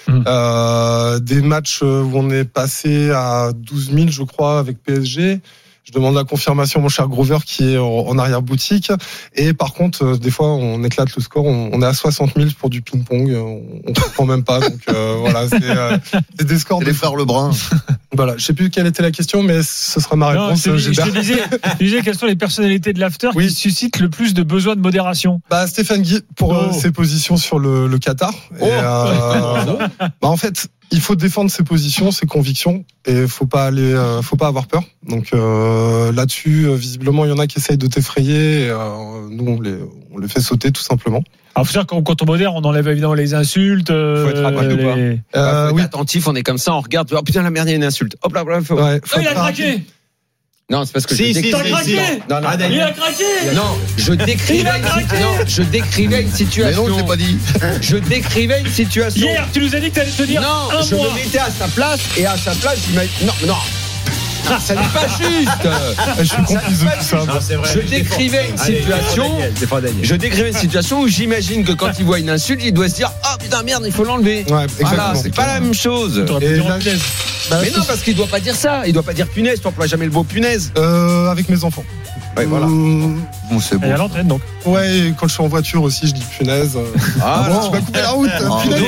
Des matchs où on est passé à 12 000, je crois, avec PSG. Je demande la confirmation à mon cher Grover qui est en arrière-boutique. Et par contre, des fois, on éclate le score. On est à 60 000 pour du ping-pong. On comprend même pas. Donc voilà, c'est des scores de frères Lebrun. Voilà, je sais plus quelle était la question, mais ce sera ma réponse. Je te disais quelles sont les personnalités de l'after qui suscitent le plus de besoin de modération. Stéphane Guy pour ses positions sur le Qatar. Et, en fait, Il faut défendre ses positions, ses convictions, et faut pas avoir peur. Donc là-dessus, visiblement, il y en a qui essayent de t'effrayer. Et, nous, on les fait sauter tout simplement. Alors, faut dire quand on modère, on enlève évidemment les insultes. Faut être rapide ou pas. Faut oui. être attentif, on est comme ça, on regarde. Oh putain, la merde, il y a une insulte. Hop là, faut... Ouais, il a craqué. Non, c'est parce que t'as craqué. Non, Il a craqué. Non, je décrivais une situation. Mais non, je l'ai pas dit. Je décrivais une situation. Hier, tu nous as dit que t'allais te dire non, je me mettais à sa place et à sa place, non. Ça n'est pas juste. Je suis complice de tout ça. Je décrivais une situation. Je décrivais une situation où j'imagine que quand il voit une insulte, il doit se dire ah putain merde, il faut l'enlever. Ouais, voilà, c'est pas la même chose. Et là, mais non, parce qu'il doit pas dire ça. Il doit pas dire punaise. Tu emploies jamais le mot punaise. Avec mes enfants. Ouais, voilà. Bon, c'est bon. Et à l'antenne donc. Ouais, quand je suis en voiture aussi, je dis punaise. bon. Tu vas couper la route. Punaise.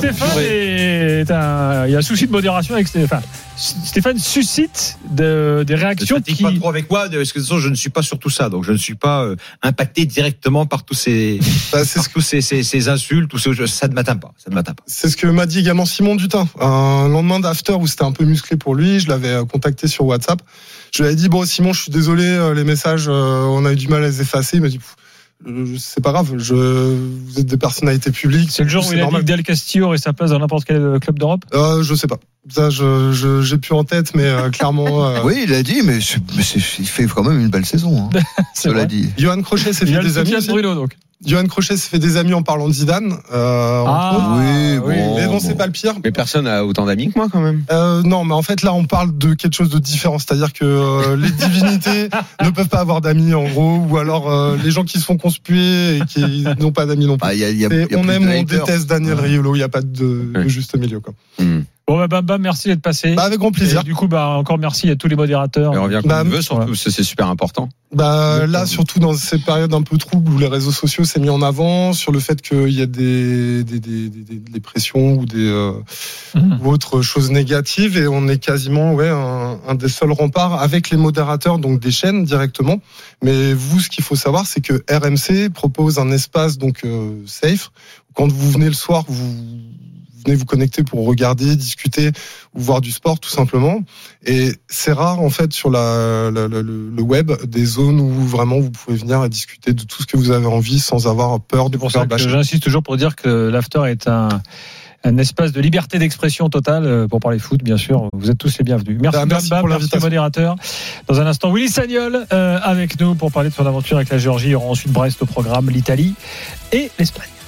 Stéphane, il y a un souci de modération avec Stéphane. Stéphane suscite des réactions ne qui. Pas trop avec moi, parce que de toute façon, je ne suis pas sur tout ça, donc je ne suis pas impacté directement par tous ces, ces insultes, ça ne m'atteint pas. C'est ce que m'a dit également Simon Dutin. Un lendemain d'after où c'était un peu musclé pour lui, je l'avais contacté sur WhatsApp. Je lui avais dit bon Simon, je suis désolé, les messages, on a eu du mal à les effacer. Il m'a dit c'est pas grave, vous êtes des personnalités publiques. C'est le jour où il a dit que Del Castillo aurait sa place dans n'importe quel club d'Europe. Je sais pas. Ça, j'ai plus en tête, mais clairement. Oui, il a dit, mais il fait quand même une belle saison. Hein. Cela dit. Johan Crochet s'est fait des amis. Bruno, donc. Johan Crochet s'est fait des amis en parlant de Zidane. Oui, mais bon, c'est pas le pire. Mais personne n'a autant d'amis que moi quand même. Non, mais en fait là, on parle de quelque chose de différent, c'est-à-dire que les divinités ne peuvent pas avoir d'amis en gros, ou alors les gens qui se font conspuer et qui n'ont pas d'amis non plus. On aime ou on déteste Daniel Riolo. Il n'y a pas de juste milieu quoi. Bon Bam, merci d'être passé. Avec grand plaisir. Et du coup, encore merci à tous les modérateurs. Et on revient quand on veut, surtout, c'est super important. Là, surtout dans ces périodes un peu troubles où les réseaux sociaux s'est mis en avant sur le fait qu'il y a des pressions ou ou autres choses négatives, et on est quasiment un des seuls remparts avec les modérateurs, donc des chaînes directement. Mais vous, ce qu'il faut savoir, c'est que RMC propose un espace donc safe. Quand vous venez le soir, vous venez vous connecter pour regarder, discuter ou voir du sport tout simplement. Et c'est rare en fait sur le web des zones où vraiment vous pouvez venir et discuter de tout ce que vous avez envie sans avoir peur de vous faire bâcher. J'insiste toujours pour dire que l'after est un espace de liberté d'expression totale pour parler foot, bien sûr. Vous êtes tous les bienvenus. Merci Bam, merci modérateur. Dans un instant, Willy Sagnol avec nous pour parler de son aventure avec la Géorgie. Il y aura ensuite Brest au programme, l'Italie et l'Espagne.